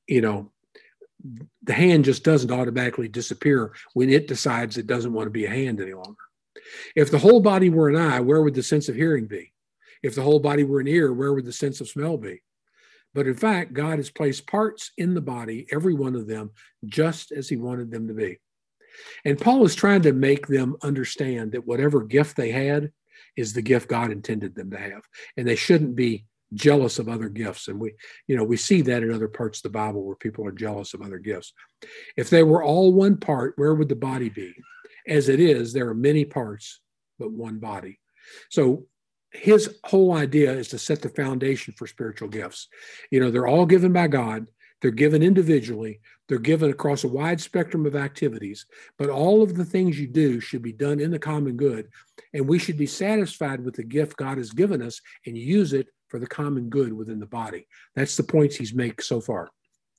the hand just doesn't automatically disappear when it decides it doesn't want to be a hand any longer. If the whole body were an eye, where would the sense of hearing be? If the whole body were an ear, where would the sense of smell be? But in fact, God has placed parts in the body, every one of them, just as he wanted them to be. And Paul is trying to make them understand that whatever gift they had is the gift God intended them to have. And they shouldn't be jealous of other gifts. And we see that in other parts of the Bible where people are jealous of other gifts. If they were all one part, where would the body be? As it is, there are many parts, but one body. So his whole idea is to set the foundation for spiritual gifts. They're all given by God. They're given individually. They're given across a wide spectrum of activities, but all of the things you do should be done in the common good. And we should be satisfied with the gift God has given us and use it for the common good within the body. That's the points he's made so far.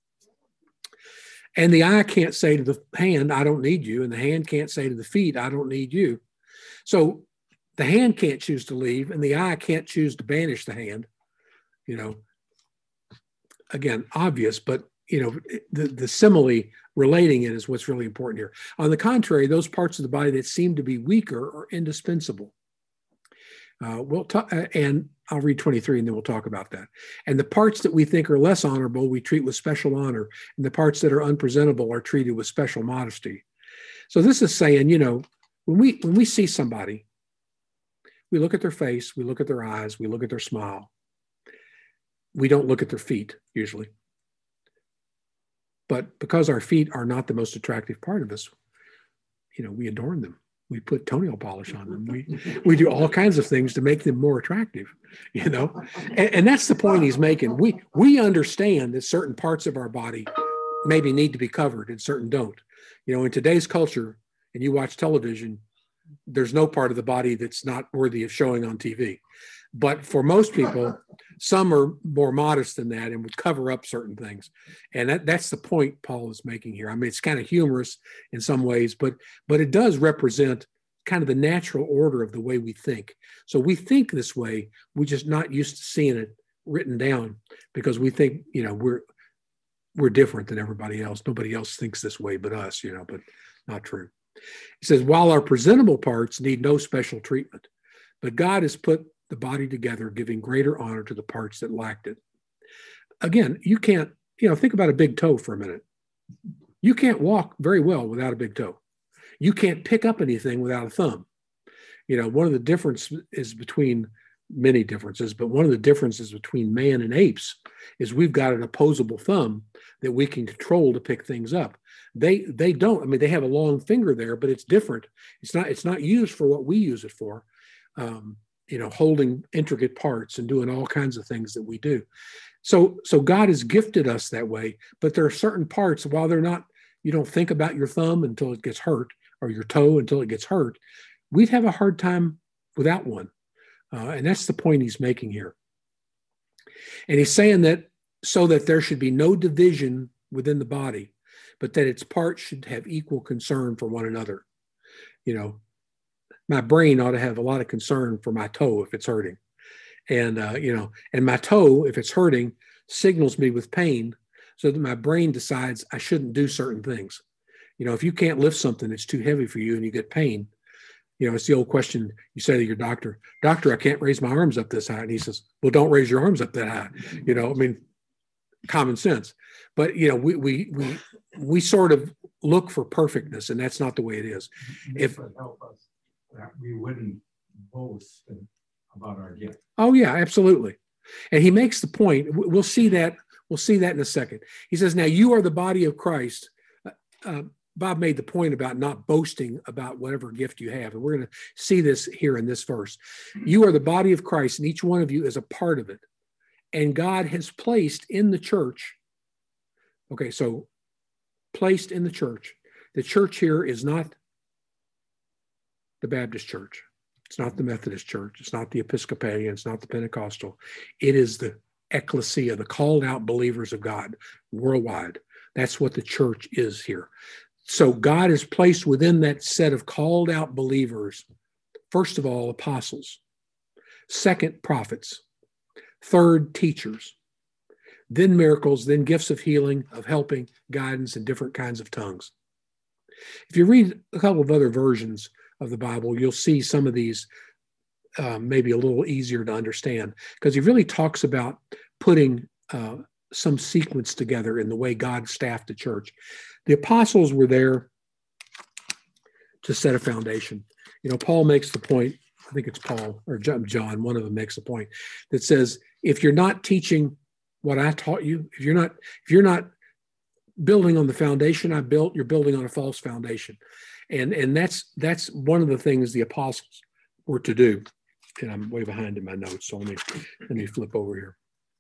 And the eye can't say to the hand, I don't need you. And the hand can't say to the feet, I don't need you. So the hand can't choose to leave, and the eye can't choose to banish the hand. Again, obvious, but the simile relating it is what's really important here. On the contrary, those parts of the body that seem to be weaker are indispensable. We'll talk, and I'll read 23 and then we'll talk about that. And the parts that we think are less honorable, we treat with special honor, and the parts that are unpresentable are treated with special modesty. So this is saying, when we see somebody, we look at their face, we look at their eyes, we look at their smile. We don't look at their feet usually. But because our feet are not the most attractive part of us, we adorn them. We put toenail polish on them. We do all kinds of things to make them more attractive, and that's the point he's making. We understand that certain parts of our body maybe need to be covered and certain don't. In today's culture, and you watch television, there's no part of the body that's not worthy of showing on TV. But for most people, some are more modest than that and would cover up certain things. And that's the point Paul is making here. I mean, it's kind of humorous in some ways, but it does represent kind of the natural order of the way we think. So we think this way. We're just not used to seeing it written down because we think, we're different than everybody else. Nobody else thinks this way but us, but not true. He says, while our presentable parts need no special treatment, but God has put the body together, giving greater honor to the parts that lacked it. Again, you can't, think about a big toe for a minute. You can't walk very well without a big toe. You can't pick up anything without a thumb. One of the differences is between many differences, but one of the differences between man and apes is we've got an opposable thumb that we can control to pick things up. They don't. I mean, they have a long finger there, but it's different. It's not used for what we use it for. Holding intricate parts and doing all kinds of things that we do. So God has gifted us that way, but there are certain parts, while they're not, you don't think about your thumb until it gets hurt or your toe until it gets hurt. We'd have a hard time without one. And that's the point he's making here. And he's saying that so that there should be no division within the body, but that its parts should have equal concern for one another. My brain ought to have a lot of concern for my toe if it's hurting. And, and my toe, if it's hurting, signals me with pain so that my brain decides I shouldn't do certain things. If you can't lift something that's too heavy for you and you get pain, it's the old question you say to your doctor, I can't raise my arms up this high. And he says, well, don't raise your arms up that high. Common sense. But, we sort of look for perfectness, and that's not the way it is. If it would help us that we wouldn't boast about our gift. Oh yeah, absolutely. And he makes the point. We'll see that in a second. He says, now you are the body of Christ. Bob made the point about not boasting about whatever gift you have. And we're going to see this here in this verse. You are the body of Christ, and each one of you is a part of it. And God has placed in the church. Okay, so placed in the church. The church here is not the Baptist church. It's not the Methodist church. It's not the Episcopalian. It's not the Pentecostal. It is the ecclesia, the called out believers of God worldwide. That's what the church is here. So God has placed within that set of called out believers, first of all, apostles, second, prophets, third, teachers, then miracles, then gifts of healing, of helping, guidance, and different kinds of tongues. If you read a couple of other versions of the Bible, you'll see some of these maybe a little easier to understand, because he really talks about putting some sequence together in the way God staffed the church. The apostles were there to set a foundation. Paul makes the point I think it's Paul or John, one of them makes a point that says, if you're not teaching what I taught you, if you're not building on the foundation I built, you're building on a false foundation. And that's one of the things the apostles were to do. And I'm way behind in my notes, so let me flip over here.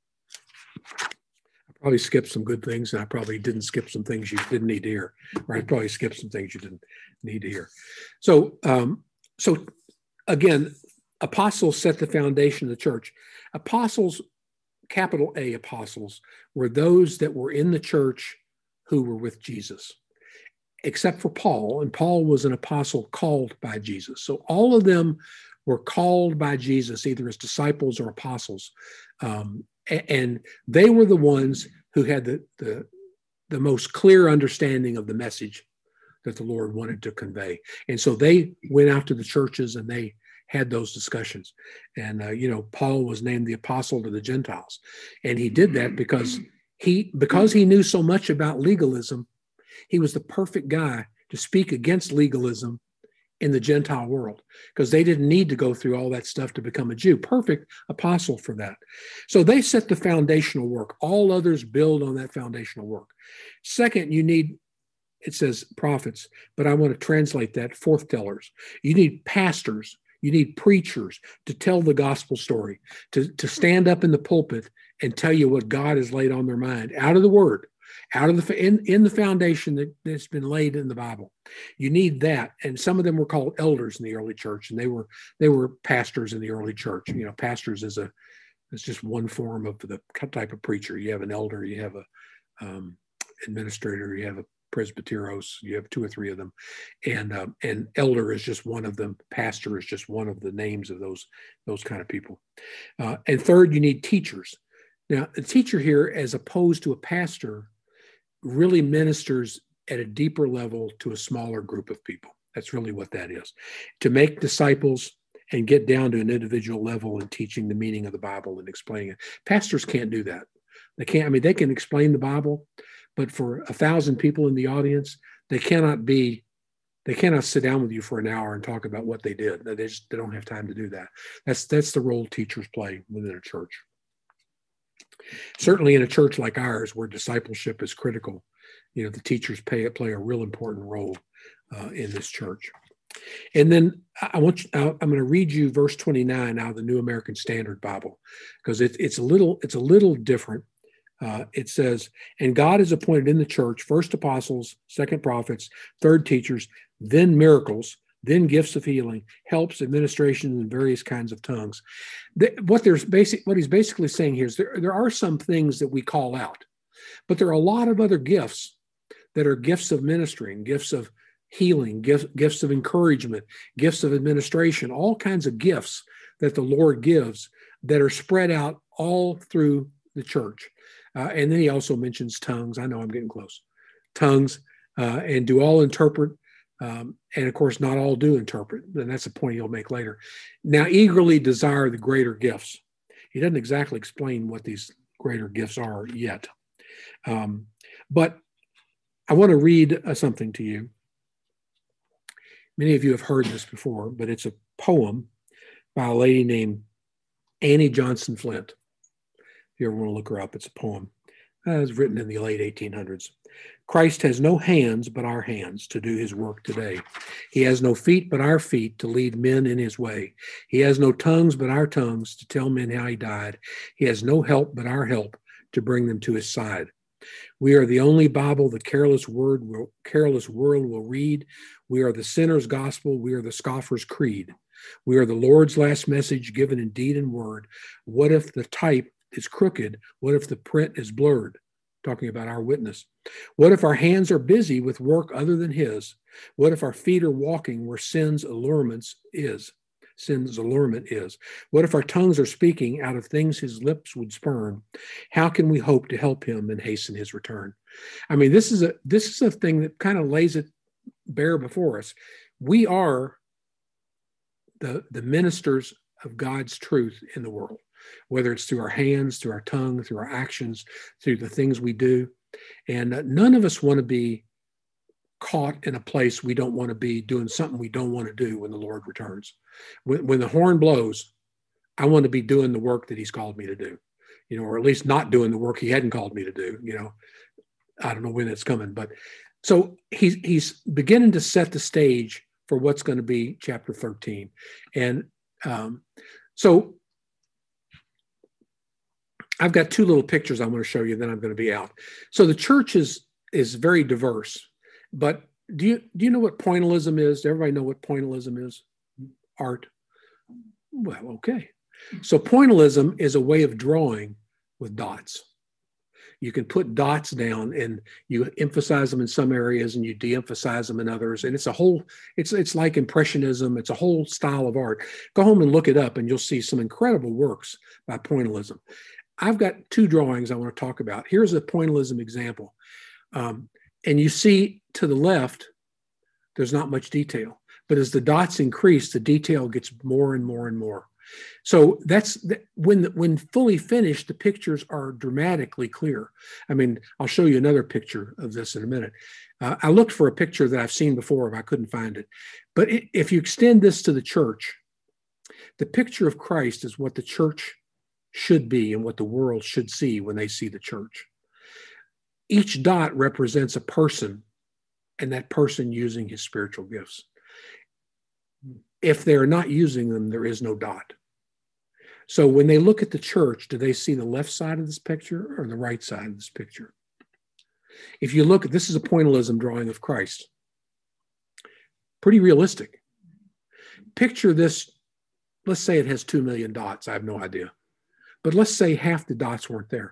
I probably skipped some good things, and I probably didn't skip some things you didn't need to hear, or I probably skipped some things you didn't need to hear. So again, apostles set the foundation of the church. Apostles, capital A apostles, were those that were in the church who were with Jesus, except for Paul. And Paul was an apostle called by Jesus. So all of them were called by Jesus, either as disciples or apostles. And they were the ones who had the most clear understanding of the message that the Lord wanted to convey. And so they went out to the churches and they had those discussions. And, Paul was named the apostle to the Gentiles. And he did that because he knew so much about legalism. He was the perfect guy to speak against legalism in the Gentile world, because they didn't need to go through all that stuff to become a Jew. Perfect apostle for that. So they set the foundational work. All others build on that foundational work. Second, you need, it says prophets, but I want to translate that forthtellers. You need pastors. You need preachers to tell the gospel story, to stand up in the pulpit and tell you what God has laid on their mind out of the word, out of in the foundation that's been laid in the Bible. You need that. And some of them were called elders in the early church, and they were pastors in the early church. Pastors is just one form of the type of preacher. You have an elder, you have a administrator, you have a presbyteros, you have two or three of them, and elder is just one of them. Pastor is just one of the names of those kind of people. And third, you need teachers. Now, a teacher here, as opposed to a pastor, really ministers at a deeper level to a smaller group of people. That's really what that is. To make disciples and get down to an individual level in teaching the meaning of the Bible and explaining it. Pastors can't do that. They can't. They can explain the Bible, but for 1,000 people in the audience, they cannot sit down with you for an hour and talk about what they did. They don't have time to do that. That's the role teachers play within a church. Certainly in a church like ours, where discipleship is critical, the teachers play a real important role in this church. And then I'm going to read you verse 29 out of the New American Standard Bible, because it's a little different. It says, and God has appointed in the church first apostles, second prophets, third teachers, then miracles, then gifts of healing, helps, administrations, and various kinds of tongues. What he's basically saying here is there are some things that we call out, but there are a lot of other gifts that are gifts of ministering, gifts of healing, gifts of encouragement, gifts of administration, all kinds of gifts that the Lord gives that are spread out all through the church. And then he also mentions tongues. I know I'm getting close. Tongues, and do all interpret. And of course, not all do interpret. And that's a point he'll make later. Now, eagerly desire the greater gifts. He doesn't exactly explain what these greater gifts are yet. But I want to read something to you. Many of you have heard this before, but it's a poem by a lady named Annie Johnson Flint. If you ever want to look her up, it's a poem. It was written in the late 1800s. Christ has no hands but our hands to do his work today. He has no feet but our feet to lead men in his way. He has no tongues but our tongues to tell men how he died. He has no help but our help to bring them to his side. We are the only Bible the careless world will read. We are the sinner's gospel. We are the scoffer's creed. We are the Lord's last message given in deed and word. What if the type is crooked? What if the print is blurred? Talking about our witness. What if our hands are busy with work other than his? What if our feet are walking where sin's allurement is? What if our tongues are speaking out of things his lips would spurn? How can we hope to help him and hasten his return? I mean, this is a thing that kind of lays it bare before us. We are the ministers of God's truth in the world, whether it's through our hands, through our tongue, through our actions, through the things we do. And none of us want to be caught in a place we don't want to be, doing something we don't want to do when the Lord returns. When the horn blows, I want to be doing the work that he's called me to do, or at least not doing the work he hadn't called me to do. I don't know when it's coming, but so he's beginning to set the stage for what's going to be chapter 13. And so I've got two little pictures I want to show you, then I'm going to be out. So the church is very diverse, but do you know what pointillism is? Does everybody know what pointillism is? Art? Well, okay. So pointillism is a way of drawing with dots. You can put dots down and you emphasize them in some areas and you de-emphasize them in others. And it's like Impressionism. It's a whole style of art. Go home and look it up and you'll see some incredible works by pointillism. I've got two drawings I want to talk about. Here's a pointillism example. And you see to the left, there's not much detail. But as the dots increase, the detail gets more and more and more. So when fully finished, the pictures are dramatically clear. I mean, I'll show you another picture of this in a minute. I looked for a picture that I've seen before, but I couldn't find it. But if you extend this to the church, the picture of Christ is what the church should be and what the world should see when they see the church. Each dot represents a person and that person using his spiritual gifts. If they're not using them, there is no dot. So when they look at the church, do they see the left side of this picture or the right side of this picture? If you look at, this is a pointillism drawing of Christ. Pretty realistic. Picture this, let's say it has 2 million dots. I have no idea. But let's say half the dots weren't there.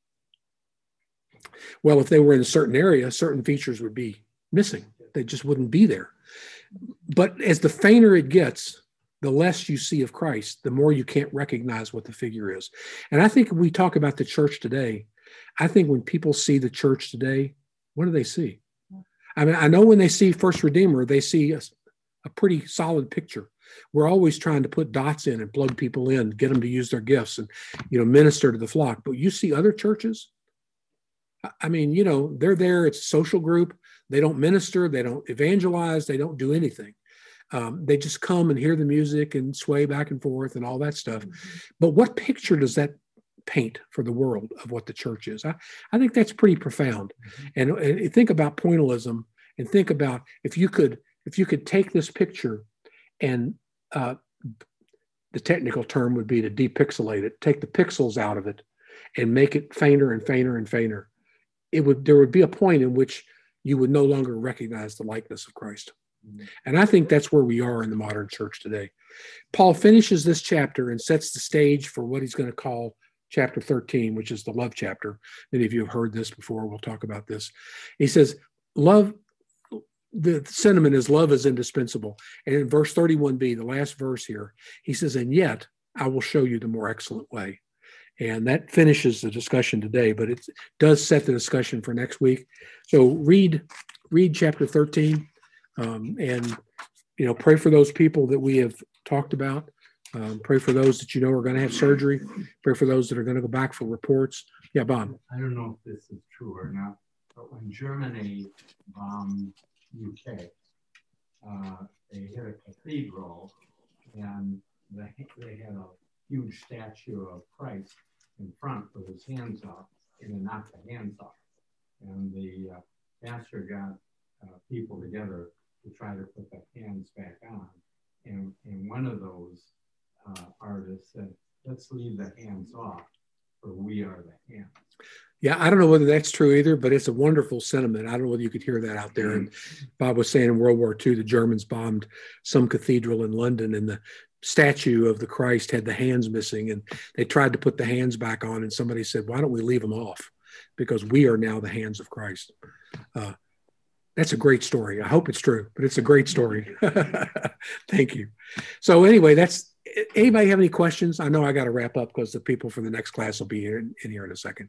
Well, if they were in a certain area, certain features would be missing. They just wouldn't be there. But as the fainter it gets, the less you see of Christ, the more you can't recognize what the figure is. And I think when we talk about the church today, I think when people see the church today, what do they see? I mean, I know when they see First Redeemer, they see a pretty solid picture. We're always trying to put dots in and plug people in, get them to use their gifts and, minister to the flock. But you see other churches, I mean, they're there. It's a social group. They don't minister. They don't evangelize. They don't do anything. They just come and hear the music and sway back and forth and all that stuff. But what picture does that paint for the world of what the church is? I think that's pretty profound. And think about pointillism and think about if you could take this picture and the technical term would be to depixelate it, take the pixels out of it and make it fainter and fainter and fainter. There would be a point in which you would no longer recognize the likeness of Christ. And I think that's where we are in the modern church today. Paul finishes this chapter and sets the stage for what he's going to call chapter 13, which is the love chapter. Many of you have heard this before. We'll talk about this. He says, love, the sentiment is love is indispensable. And in verse 31b, the last verse here, he says, and yet I will show you the more excellent way. And that finishes the discussion today, but it does set the discussion for next week. So read chapter 13 and, pray for those people that we have talked about. Pray for those that are going to have surgery. Pray for those that are going to go back for reports. Yeah, Bob. I don't know if this is true or not, but when Germany bombed UK, they hit a cathedral and they had a huge statue of Christ in front with his hands up, and they knocked the hands off. And the pastor got people together to try to put the hands back on. And one of those artists said, let's leave the hands off, for we are the hands. Yeah, I don't know whether that's true either, but it's a wonderful sentiment. I don't know whether you could hear that out there. And Bob was saying in World War II, the Germans bombed some cathedral in London, and the statue of the Christ had the hands missing, and they tried to put the hands back on, and somebody said, why don't we leave them off? Because we are now the hands of Christ. That's a great story. I hope it's true, but it's a great story. Thank you. So anyway, anybody have any questions? I know I got to wrap up because the people for the next class will be here in here in a second.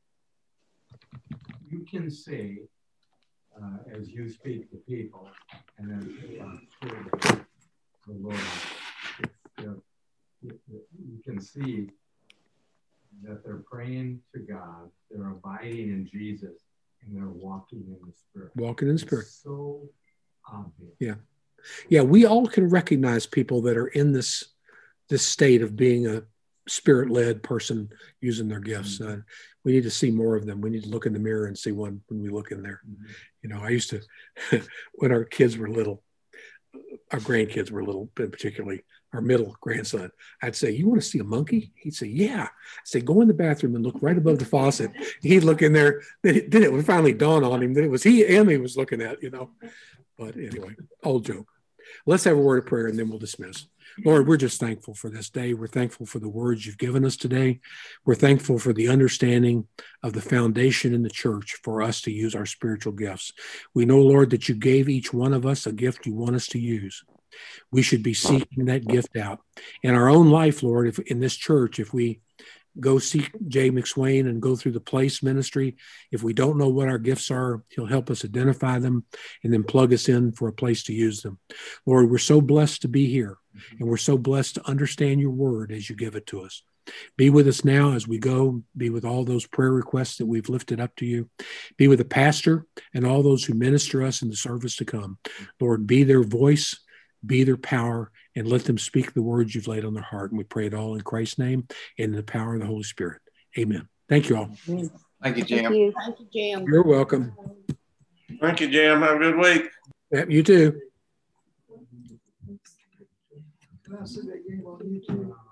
You can say, as you speak to people, and as the Lord, you can see that they're praying to God, they're abiding in Jesus, and they're walking in the Spirit. Walking in the Spirit. It's so obvious. Yeah. Yeah, we all can recognize people that are in this state of being a Spirit-led person using their gifts. We need to see more of them. We need to look in the mirror and see one when we look in there. You know, I used to, when our kids were little, our grandkids were little, particularly our middle grandson, I'd say, "You want to see a monkey?" He'd say, "Yeah." I'd say, "Go in the bathroom and look right above the faucet." He'd look in there. Then it would finally dawn on him that it was Emmy was looking at, you know. But anyway, old joke. Let's have a word of prayer and then we'll dismiss. Lord, we're just thankful for this day. We're thankful for the words you've given us today. We're thankful for the understanding of the foundation in the church for us to use our spiritual gifts. We know, Lord, that you gave each one of us a gift you want us to use. We should be seeking that gift out. In our own life, Lord, if in this church, if we go seek Jay McSwain and go through the place ministry, if we don't know what our gifts are, he'll help us identify them and then plug us in for a place to use them. Lord, we're so blessed to be here, and we're so blessed to understand your word as you give it to us. Be with us now as we go. Be with all those prayer requests that we've lifted up to you. Be with the pastor and all those who minister us in the service to come. Lord, be their voice, be their power, and let them speak the words you've laid on their heart. And we pray it all in Christ's name and in the power of the Holy Spirit. Amen. Thank you all. Thank you, Jim. Thank you, Jim. You're welcome. Thank you, Jim. Have a good week. Yeah, you too. Can I see that game on YouTube?